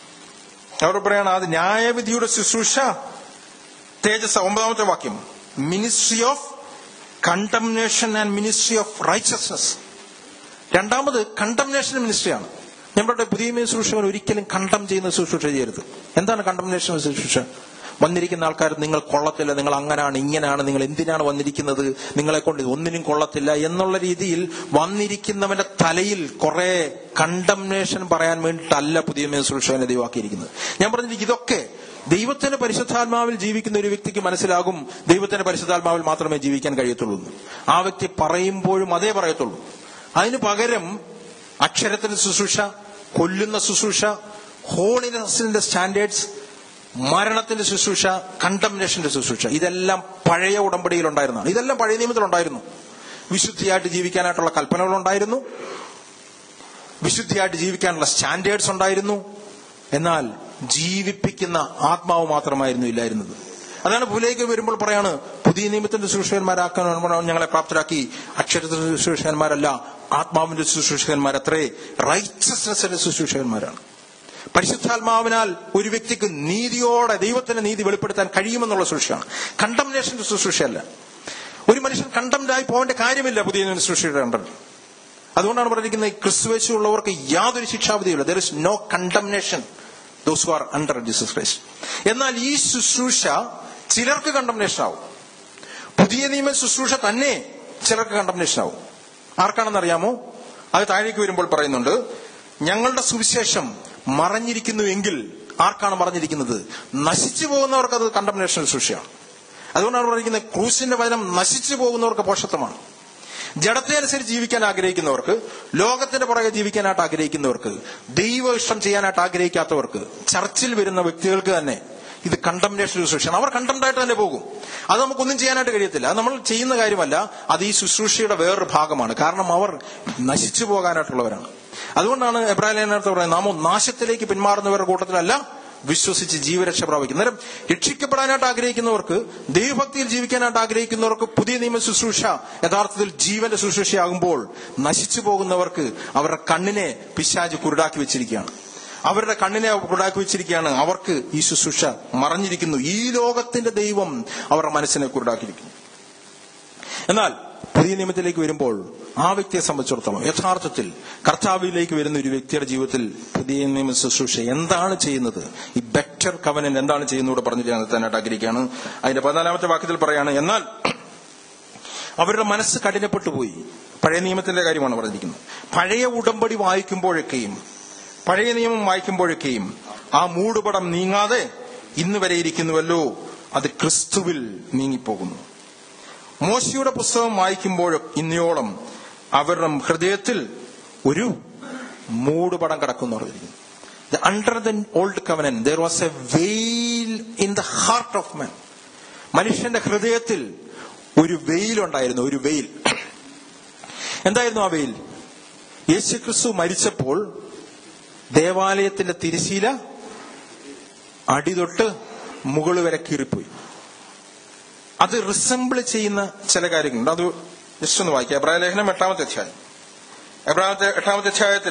അവിടെ പറയാണ് അത് ന്യായവിധിയുടെ ശുശ്രൂഷ തേജസ്. 9-ാമത്തെ വാക്യം, ministry of condemnation and ministry of righteousness. രണ്ടാമത് കണ്ടംനേഷൻ മിനിസ്ട്രിയാണ്. നമ്മുടെ പുതിയ നിയമ ശുശ്രൂഷകൻ ഒരിക്കലും കണ്ടം ചെയ്യുന്ന ശുശ്രൂഷ ചെയ്യരുത്. എന്താണ് കണ്ടംനേഷൻ ശുശ്രൂഷ? വന്നിരിക്കുന്ന ആൾക്കാർ നിങ്ങൾ കൊള്ളത്തില്ല, നിങ്ങൾ അങ്ങനാണ് ഇങ്ങനാണ്, നിങ്ങൾ എന്തിനാണ് വന്നിരിക്കുന്നത്, നിങ്ങളെ കൊണ്ട് ഒന്നിനും കൊള്ളത്തില്ല എന്നുള്ള രീതിയിൽ വന്നിരിക്കുന്നവന്റെ തലയിൽ കുറെ കണ്ടംനേഷൻ പറയാൻ വേണ്ടിയിട്ടല്ല പുതിയ നിയമ ശുശ്രൂഷകനെ ദൈവമാക്കിയിരിക്കുന്നത്. ഞാൻ പറഞ്ഞിരിക്കും, ഇതൊക്കെ ദൈവത്തിന്റെ പരിശുദ്ധാത്മാവിൽ ജീവിക്കുന്ന ഒരു വ്യക്തിക്ക് മനസ്സിലാകും ദൈവത്തിന്റെ പരിശുദ്ധാത്മാവിൽ മാത്രമേ ജീവിക്കാൻ കഴിയത്തുള്ളൂ. ആ വ്യക്തി പറയുമ്പോഴും അതേ പറയത്തുള്ളൂ. അതിനു പകരം അക്ഷരത്തിന്റെ ശുശ്രൂഷ, കൊല്ലുന്ന ശുശ്രൂഷ, ഹോളിനെസിന്റെ സ്റ്റാൻഡേർഡ്സ്, മരണത്തിന്റെ ശുശ്രൂഷ, കണ്ടംനേഷന്റെ ശുശ്രൂഷ, ഇതെല്ലാം പഴയ ഉടമ്പടിയിൽ ഉണ്ടായിരുന്നതാണ്. ഇതെല്ലാം പഴയ നിയമത്തിലുണ്ടായിരുന്നു. വിശുദ്ധിയായിട്ട് ജീവിക്കാനായിട്ടുള്ള കൽപ്പനകളുണ്ടായിരുന്നു, വിശുദ്ധിയായിട്ട് ജീവിക്കാനുള്ള സ്റ്റാൻഡേർഡ്സ് ഉണ്ടായിരുന്നു. എന്നാൽ ജീവിപ്പിക്കുന്ന ആത്മാവ് മാത്രമായിരുന്നു ഇല്ലായിരുന്നത്. അതാണ് ഭൂമിയിലേക്ക് വരുമ്പോൾ പറയാണ്, പുതിയ നിയമത്തിന്റെ ശുശ്രൂഷകന്മാരാക്കാൻ ഞങ്ങളെ പ്രാപ്തരാക്കി. അക്ഷരത്തിന്റെ ശുശ്രൂഷകന്മാരല്ല, ആത്മാവിന്റെ ശുശ്രൂഷകന്മാരത്രേ, റൈറ്റ്സസ്നെസ്സിന്റെ ശുശ്രൂഷകന്മാരാണ്. പരിശുദ്ധാത്മാവിനാൽ ഒരു വ്യക്തിക്ക് നീതിയോടെ ദൈവത്തിന്റെ നീതി വെളിപ്പെടുത്താൻ കഴിയുമെന്നുള്ള ശുശ്രൂഷയാണ്, കണ്ടംനേഷന്റെ ശുശ്രൂഷയല്ല. ഒരു മനുഷ്യൻ കണ്ടംനായി പോകേണ്ട കാര്യമില്ല പുതിയ നിയമ ശുശ്രൂഷയുടെ അണ്ടർ. അതുകൊണ്ടാണ് പറഞ്ഞിരിക്കുന്നത്, ക്രിസ്തുയേശു ഉള്ളവർക്ക് യാതൊരു ശിക്ഷാവിധിയില്ല. There is no condemnation those who are under Jesus Christ. എന്നാൽ ഈ ശുശ്രൂഷ ചിലർക്ക് കണ്ടംനേഷൻ ആവും. പുതിയ നിയമ ശുശ്രൂഷ തന്നെ ചിലർക്ക് കണ്ടംനേഷൻ ആവും. ആർക്കാണെന്നറിയാമോ? അത് താഴേക്ക് വരുമ്പോൾ പറയുന്നുണ്ട്, ഞങ്ങളുടെ സുവിശേഷം മറഞ്ഞിരിക്കുന്നു എങ്കിൽ ആർക്കാണ് മറഞ്ഞിരിക്കുന്നത്? നശിച്ചു പോകുന്നവർക്ക് അത് കണ്ടംനേഷൻ ശുശ്രൂഷയാണ്. അതുകൊണ്ടാണ് പറഞ്ഞിരിക്കുന്നത്, ക്രൂശിന്റെ വചനം നശിച്ചു പോകുന്നവർക്ക് പോഷത്വമാണ്. ജഡത്തെ അനുസരിച്ച് ജീവിക്കാൻ ആഗ്രഹിക്കുന്നവർക്ക്, ലോകത്തിന്റെ പുറകെ ജീവിക്കാനായിട്ട് ആഗ്രഹിക്കുന്നവർക്ക്, ദൈവ ഇഷ്ടം ചെയ്യാനായിട്ട് ആഗ്രഹിക്കാത്തവർക്ക്, ചർച്ചിൽ വരുന്ന വ്യക്തികൾക്ക് തന്നെ ഇത് കണ്ടംനേഷൻ ശുശ്രൂഷയാണ്. അവർ കണ്ടംനായിട്ട് തന്നെ പോകും. അത് നമുക്കൊന്നും ചെയ്യാനായിട്ട് കഴിയത്തില്ല. അത് നമ്മൾ ചെയ്യുന്ന കാര്യമല്ല, അത് ഈ ശുശ്രൂഷയുടെ വേറൊരു ഭാഗമാണ്. കാരണം അവർ നശിച്ചു പോകാനായിട്ടുള്ളവരാണ്. അതുകൊണ്ടാണ് എബ്രായലേഖനത്തിൽ പറയുന്നത്, നാമോ നാശത്തിലേക്ക് പിന്മാറുന്നവരുടെ കൂട്ടത്തിലല്ല, വിശ്വസിച്ച് ജീവരക്ഷ പ്രാപിക്കും. അന്നേരം രക്ഷിക്കപ്പെടാനായിട്ട് ആഗ്രഹിക്കുന്നവർക്ക്, ദൈവഭക്തിയിൽ ജീവിക്കാനായിട്ട് ആഗ്രഹിക്കുന്നവർക്ക് പുതിയ നിയമ ശുശ്രൂഷ യഥാർത്ഥത്തിൽ ജീവന്റെ ശുശ്രൂഷയാകുമ്പോൾ, നശിച്ചു പോകുന്നവർക്ക് അവരുടെ കണ്ണിനെ പിശാച് കുരുടാക്കി വെച്ചിരിക്കുകയാണ്. അവരുടെ കണ്ണിനെ കുരുടാക്കി വെച്ചിരിക്കുകയാണ്. അവർക്ക് ഈ ശുശ്രൂഷ മറഞ്ഞിരിക്കുന്നു. ഈ ലോകത്തിന്റെ ദൈവം അവരുടെ മനസ്സിനെ കുരുടാക്കിയിരിക്കുന്നു. എന്നാൽ പുതിയ നിയമത്തിലേക്ക് വരുമ്പോൾ ആ വ്യക്തിയെ സംബന്ധിച്ചിടത്തോളം യഥാർത്ഥത്തിൽ കർത്താവിലേക്ക് വരുന്ന ഒരു വ്യക്തിയുടെ ജീവിതത്തിൽ പുതിയ നിയമ ശുശ്രൂഷ എന്താണ് ചെയ്യുന്നത്, ഈ ബെറ്റർ കവനന്റ് എന്താണ് ചെയ്യുന്നതോടെ പറഞ്ഞിട്ട് ഞാൻ നിർത്താനായിട്ട് ആഗ്രഹിക്കുകയാണ്. അതിന്റെ 14-ാമത്തെ വാക്യത്തിൽ പറയാണ്, എന്നാൽ അവരുടെ മനസ്സ് കഠിനപ്പെട്ടു പോയി. പഴയ നിയമത്തിന്റെ കാര്യമാണ് പറഞ്ഞിരിക്കുന്നത്. പഴയ ഉടമ്പടി വായിക്കുമ്പോഴൊക്കെയും, പഴയ നിയമം വായിക്കുമ്പോഴൊക്കെയും ആ മൂടുപടം നീങ്ങാതെ ഇന്ന് വരെ ഇരിക്കുന്നുവല്ലോ, അത് ക്രിസ്തുവിൽ നീങ്ങിപ്പോകുന്നു. മോശയുടെ പുസ്തകം വായിക്കുമ്പോഴും ഇന്നയോളം അവരുടെ ഹൃദയത്തിൽ ഒരു മൂടുപടം കിടക്കുന്നു പറഞ്ഞിരിക്കുന്നു. Under the old covenant there was a veil in the heart of man. മനുഷ്യന്റെ ഹൃദയത്തിൽ ഒരു വെയിലുണ്ടായിരുന്നു, ഒരു വെയിൽ. എന്തായിരുന്നു ആ വെയിൽ? യേശുക്രിസ്തു മരിച്ചപ്പോൾ ദേവാലയത്തിന്റെ തിരശീല അടിതൊട്ട് മുകൾ വരെ കീറിപ്പോയി. അത് റിസംബിൾ ചെയ്യുന്ന ചില കാര്യങ്ങളുണ്ട്. അത് ജസ്റ്റ് ഒന്ന് വായിക്കാം. എബ്രായലേഖനം 8-ാമത്തെ അധ്യായം. എബ്രായത്തെ 8-ാമത്തെ അധ്യായത്തിൽ,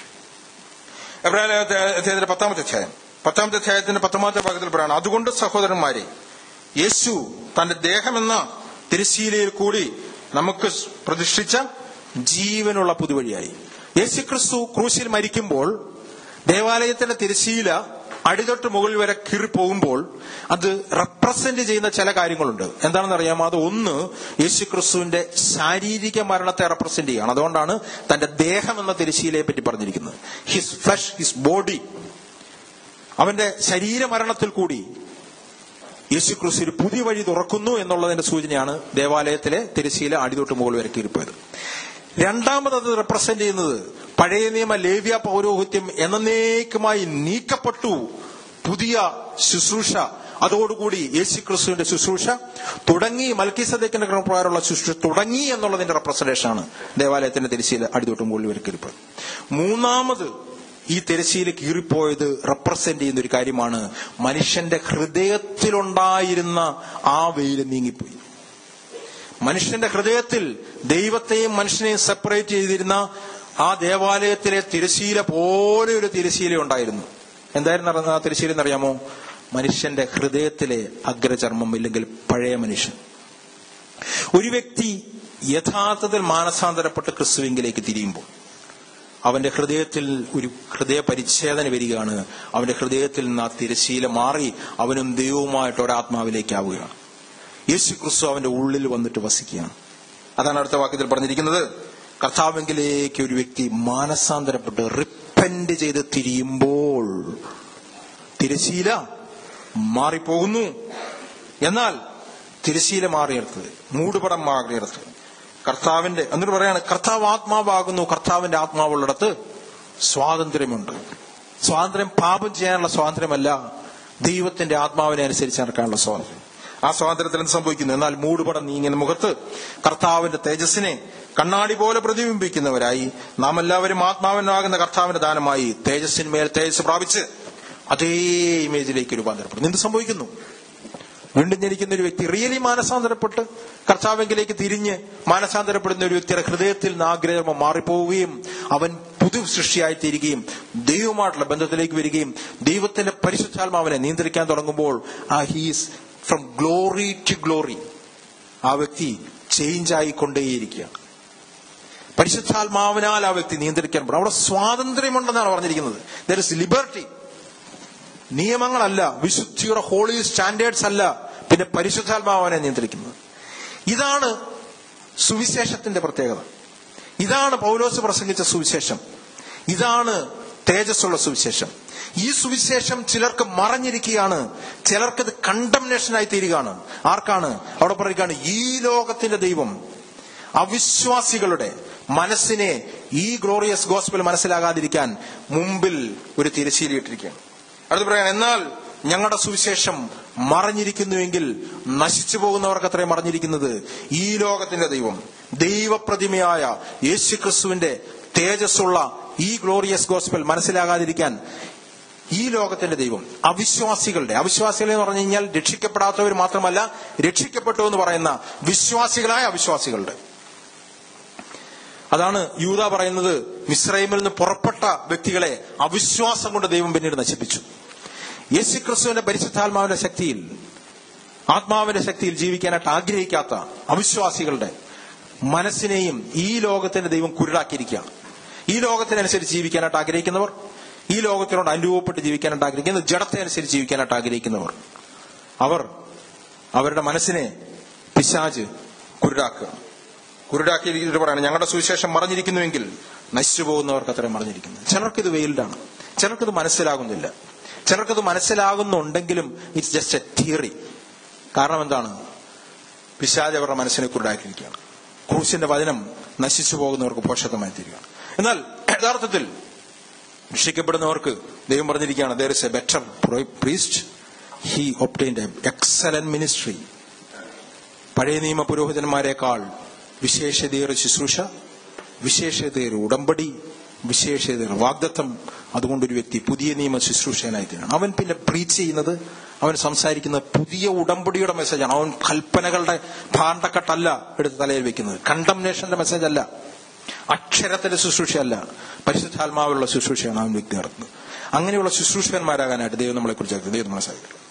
എബ്രായലേഖനത്തിന്റെ 10-ാമത്തെ അധ്യായം, 10-ാമത്തെ അധ്യായത്തിന്റെ 10-ാമത്തെ ഭാഗത്തിൽ പറയാണ്, അതുകൊണ്ട് സഹോദരന്മാരെ, യേശു തന്റെ ദേഹമെന്ന തിരശ്ശീലയിൽ കൂടി നമുക്ക് പ്രതിഷ്ഠിച്ച ജീവനുള്ള പുതുവഴിയായി. യേശുക്രിസ്തു ക്രൂശിൽ മരിക്കുമ്പോൾ ദേവാലയത്തിന്റെ തിരശ്ശീല അടിതൊട്ട് മുകളിൽ വരെ കീറിപ്പോകുമ്പോൾ അത് റെപ്രസെന്റ് ചെയ്യുന്ന ചില കാര്യങ്ങളുണ്ട്. എന്താണെന്ന് അറിയാമോ? അത് ഒന്ന്, യേശുക്രിസ്തുവിന്റെ ശാരീരിക മരണത്തെ റെപ്രസെന്റ് ചെയ്യാണ്. അതുകൊണ്ടാണ് തന്റെ ദേഹം എന്ന തിരശ്ശീലയെ പറ്റി പറഞ്ഞിരിക്കുന്നത്. ഹിസ് ഫ്ലഷ്, ഹിസ് ബോഡി, അവന്റെ ശരീരമരണത്തിൽ കൂടി യേശുക്രിസ്തു ഒരു പുതിയ വഴി തുറക്കുന്നു എന്നുള്ളതിന്റെ സൂചനയാണ് ദേവാലയത്തിലെ തിരശ്ശീല അടിതൊട്ട് മുകളിൽ വരെ കീറിപ്പോയത്. രണ്ടാമത് അത് റെപ്രസെന്റ് ചെയ്യുന്നത് പഴയ നിയമ ലേവ്യ പൗരോഹിത്യം എന്നേക്കുമായി നീക്കപ്പെട്ടു. പുതിയ ശുശ്രൂഷ, അതോടുകൂടി യേശുക്രിസ്തുവിന്റെ ശുശ്രൂഷ തുടങ്ങി, മൽക്കീസദേക്കിന്റെ ക്രമപ്രകാരമുള്ള ശുശ്രൂഷ തുടങ്ങി എന്നുള്ളതിന്റെ റെപ്രസന്റേഷനാണ് ദേവാലയത്തിന്റെ തിരശ്ശീല അടിതൊട്ട് മുകളിൽ വരെ കീറിപ്പോയത്. മൂന്നാമത് ഈ തിരശ്ശീല കീറിപ്പോയത് റെപ്രസെന്റ് ചെയ്യുന്ന ഒരു കാര്യമാണ്, മനുഷ്യന്റെ ഹൃദയത്തിലുണ്ടായിരുന്ന ആ വെയിൽ നീങ്ങിപ്പോയി. മനുഷ്യന്റെ ഹൃദയത്തിൽ ദൈവത്തെയും മനുഷ്യനെയും സെപ്പറേറ്റ് ചെയ്തിരുന്ന ആ ദേവാലയത്തിലെ തിരശ്ശീല പോലെ ഒരു തിരശ്ശീല ഉണ്ടായിരുന്നു. എന്തായിരുന്നു ആ തിരശ്ശീല എന്നറിയാമോ? മനുഷ്യന്റെ ഹൃദയത്തിലെ അഗ്രചർമ്മം, ഇല്ലെങ്കിൽ പഴയ മനുഷ്യൻ. ഒരു വ്യക്തി യഥാർത്ഥത്തിൽ മാനസാന്തരപ്പെട്ട് ക്രിസ്തുവിലേക്ക് തിരിയുമ്പോൾ അവന്റെ ഹൃദയത്തിൽ ഒരു ഹൃദയ പരിച്ഛേദന വരികയാണ്. അവന്റെ ഹൃദയത്തിൽ നിന്ന് ആ തിരശീല മാറി അവനും ദൈവവുമായിട്ട് ഒരാത്മാവിലേക്കാവുകയാണ്. യേശു ക്രിസ്തു അവന്റെ ഉള്ളിൽ വന്നിട്ട് വസിക്കുകയാണ്. അതാണ് അടുത്ത വാക്യത്തിൽ പറഞ്ഞിരിക്കുന്നത്. കർത്താവിലേക്ക് ഒരു വ്യക്തി മാനസാന്തരപ്പെട്ട് റിപ്പന്റ് ചെയ്ത് തിരിയുമ്പോൾ തിരശീല മാറിപ്പോകുന്നു. എന്നാൽ തിരശീല മാറിയെടുത്തത്, മൂടുപടം മാറിയെടുത്തത് കർത്താവിന്റെ, എന്നിട്ട് പറയാണ് കർത്താവ് ആത്മാവാകുന്നു, കർത്താവിന്റെ ആത്മാവുള്ളിടത്ത് സ്വാതന്ത്ര്യമുണ്ട്. സ്വാതന്ത്ര്യം പാപം ചെയ്യാനുള്ള സ്വാതന്ത്ര്യമല്ല, ദൈവത്തിന്റെ ആത്മാവിനെ അനുസരിച്ച് നടക്കാനുള്ള സ്വാതന്ത്ര്യം. ആ സ്വാതന്ത്ര്യത്തിൽ എന്ത് സംഭവിക്കുന്നു? എന്നാൽ മൂടുപടം നീങ്ങിയ മുഖത്ത് കർത്താവിന്റെ തേജസ്സിനെ കണ്ണാടി പോലെ പ്രതിബിംബിക്കുന്നവരായി നാം എല്ലാവരും ആത്മാവിനാകുന്ന കർത്താവിന്റെ ദാനമായി തേജസ്സിന്മേൽ തേജസ് പ്രാപിച്ച് അതേ ഇമേജിലേക്ക് രൂപാന്തരപ്പെടുന്നു. എന്ത് സംഭവിക്കുന്നു? വീണ്ടും ജനിക്കുന്ന ഒരു വ്യക്തി റിയലി മാനസാന്തരപ്പെട്ട് കർത്താവെങ്കിലേക്ക് തിരിഞ്ഞ് മാനസാന്തരപ്പെടുന്ന ഒരു വ്യക്തിയുടെ ഹൃദയത്തിൽ നിന്ന് ആഗ്രഹം മാറിപ്പോവുകയും അവൻ പുതു സൃഷ്ടിയായി തീരുകയും ദൈവവുമായിട്ടുള്ള ബന്ധത്തിലേക്ക് വരികയും ദൈവത്തിന്റെ പരിശുദ്ധാത്മാവിനെ നിയന്ത്രിക്കാൻ തുടങ്ങുമ്പോൾ he's from glory to glory. ആ വ്യക്തി ചേഞ്ച് ആയിക്കൊണ്ടേയിരിക്കുകയാണ്. പരിശുദ്ധാത്മാവിനാൽ ആ വ്യക്തി നിയന്ത്രിക്കാൻ പറ്റും. അവിടെ സ്വാതന്ത്ര്യമുണ്ടെന്നാണ് പറഞ്ഞിരിക്കുന്നത്. There is liberty. നിയമങ്ങളല്ല, വിശുദ്ധിയുടെ ഹോളി സ്റ്റാൻഡേർഡ്സ് അല്ല, പിന്നെ പരിശുദ്ധാത്മാവിനെ നിയന്ത്രിക്കുന്നത്. ഇതാണ് സുവിശേഷത്തിന്റെ പ്രത്യേകത. ഇതാണ് പൗലോസ് പ്രസംഗിച്ച സുവിശേഷം. ഇതാണ് തേജസ്സുള്ള സുവിശേഷം. ഈ സുവിശേഷം ചിലർക്ക് മറഞ്ഞിരിക്കുകയാണ്, ചിലർക്കത് കണ്ടംനേഷനായി തീരുകയാണ്. ആർക്കാണ്? അവിടെ പറയുകയാണ് ഈ ലോകത്തിന്റെ ദൈവം അവിശ്വാസികളുടെ മനസ്സിനെ ഈ ഗ്ലോറിയസ് ഗോസ്പൽ മനസ്സിലാകാതിരിക്കാൻ മുമ്പിൽ ഒരു തിരശ്ശീലയിട്ടിരിക്കുകയാണ്. അടുത്ത് പറയാൻ, എന്നാൽ ഞങ്ങളുടെ സുവിശേഷം മറഞ്ഞിരിക്കുന്നുവെങ്കിൽ നശിച്ചു പോകുന്നവർക്ക് അത്രയും മറഞ്ഞിരിക്കുന്നത് ഈ ലോകത്തിന്റെ ദൈവം ദൈവപ്രതിമയായ യേശു ക്രിസ്തുവിന്റെ തേജസ്സുള്ള ഈ ഗ്ലോറിയസ് ഗോസ്പൽ മനസ്സിലാകാതിരിക്കാൻ ഈ ലോകത്തിന്റെ ദൈവം അവിശ്വാസികളുടെ, അവിശ്വാസികൾ എന്ന് പറഞ്ഞു കഴിഞ്ഞാൽ രക്ഷിക്കപ്പെടാത്തവർ മാത്രമല്ല, രക്ഷിക്കപ്പെട്ടു എന്ന് പറയുന്ന വിശ്വാസികളായ അവിശ്വാസികളുടെ. അതാണ് യൂദ പറയുന്നത്, മിസ്രൈമിൽ നിന്ന് പുറപ്പെട്ട വ്യക്തികളെ അവിശ്വാസം കൊണ്ട് ദൈവം പിന്നീട് നശിപ്പിച്ചു. യേശുക്രിസ്തുവിന്റെ പരിശുദ്ധാത്മാവിന്റെ ശക്തിയിൽ, ആത്മാവിന്റെ ശക്തിയിൽ ജീവിക്കാനായിട്ട് ആഗ്രഹിക്കാത്ത അവിശ്വാസികളുടെ മനസ്സിനെയും ഈ ലോകത്തിന്റെ ദൈവം കുരുടാക്കിയിരിക്കുകയാണ്. ഈ ലോകത്തിനനുസരിച്ച് ജീവിക്കാനായിട്ട് ആഗ്രഹിക്കുന്നവർ, ഈ ലോകത്തിനോട് അനുരൂപപ്പെട്ട് ജീവിക്കാനായിട്ട് ആഗ്രഹിക്കുന്നത്, ജഡത്തെ അനുസരിച്ച് ജീവിക്കാനായിട്ട് ആഗ്രഹിക്കുന്നവർ, അവരുടെ മനസ്സിനെ പിശാച് കുരുടാക്കിയിരിക്കുന്നത് പറയണം. ഞങ്ങളുടെ സുവിശേഷം മറഞ്ഞിരിക്കുന്നുവെങ്കിൽ നശിച്ചു പോകുന്നവർക്ക് അത്രയും മറഞ്ഞിരിക്കുന്നു. ചിലർക്കിത് വെയിൽഡാണ്, ചിലർക്കിത് മനസ്സിലാകുന്നില്ല, ചിലർക്കത് മനസ്സിലാകുന്നുണ്ടെങ്കിലും ഇറ്റ്സ് ജസ്റ്റ് എ തിയറി. കാരണം എന്താണ്? പിശാച് അവരുടെ മനസ്സിനെ കുരുടാക്കിയിരിക്കുകയാണ്. ക്രൂശിന്റെ വചനം നശിച്ചു പോകുന്നവർക്ക് പോഷകമായി തീരുകയാണ്. എന്നാൽ യഥാർത്ഥത്തിൽ രക്ഷിക്കപ്പെടുന്നവർക്ക് ദൈവം പറഞ്ഞിരിക്കുകയാണ്, there is a better priest, he obtained an excellent ministry. പഴയ നിയമ പുരോഹിതന്മാരെക്കാൾ വിശേഷതയേറെ ശുശ്രൂഷ, വിശേഷതയേറെ ഉടമ്പടി, വിശേഷതയേറെ വാഗ്ദത്തം. അതുകൊണ്ടൊരു വ്യക്തി പുതിയ നിയമ ശുശ്രൂഷകനായിത്തീരണം. അവൻ പിന്നെ പ്രീച്ച് ചെയ്യുന്നത്, അവൻ സംസാരിക്കുന്നത് പുതിയ ഉടമ്പടിയുടെ മെസ്സേജാണ്. അവൻ കൽപ്പനകളുടെ ഭാണ്ഡക്കെട്ടല്ല എടുത്ത് തലയിൽ വെക്കുന്നത്, കണ്ടംനേഷന്റെ മെസ്സേജ് അല്ല, അക്ഷരത്തിന്റെ ശുശ്രൂഷയല്ല, പരിശുദ്ധാത്മാവിലുള്ള ശുശ്രൂഷയാണ് അവൻ വ്യക്തി നടത്തുന്നത്. അങ്ങനെയുള്ള ശുശ്രൂഷകന്മാരാകാനായിട്ട് ദൈവം നമ്മളെ കുറിച്ച് ദൈവം നമ്മളെ സഹായിക്കും.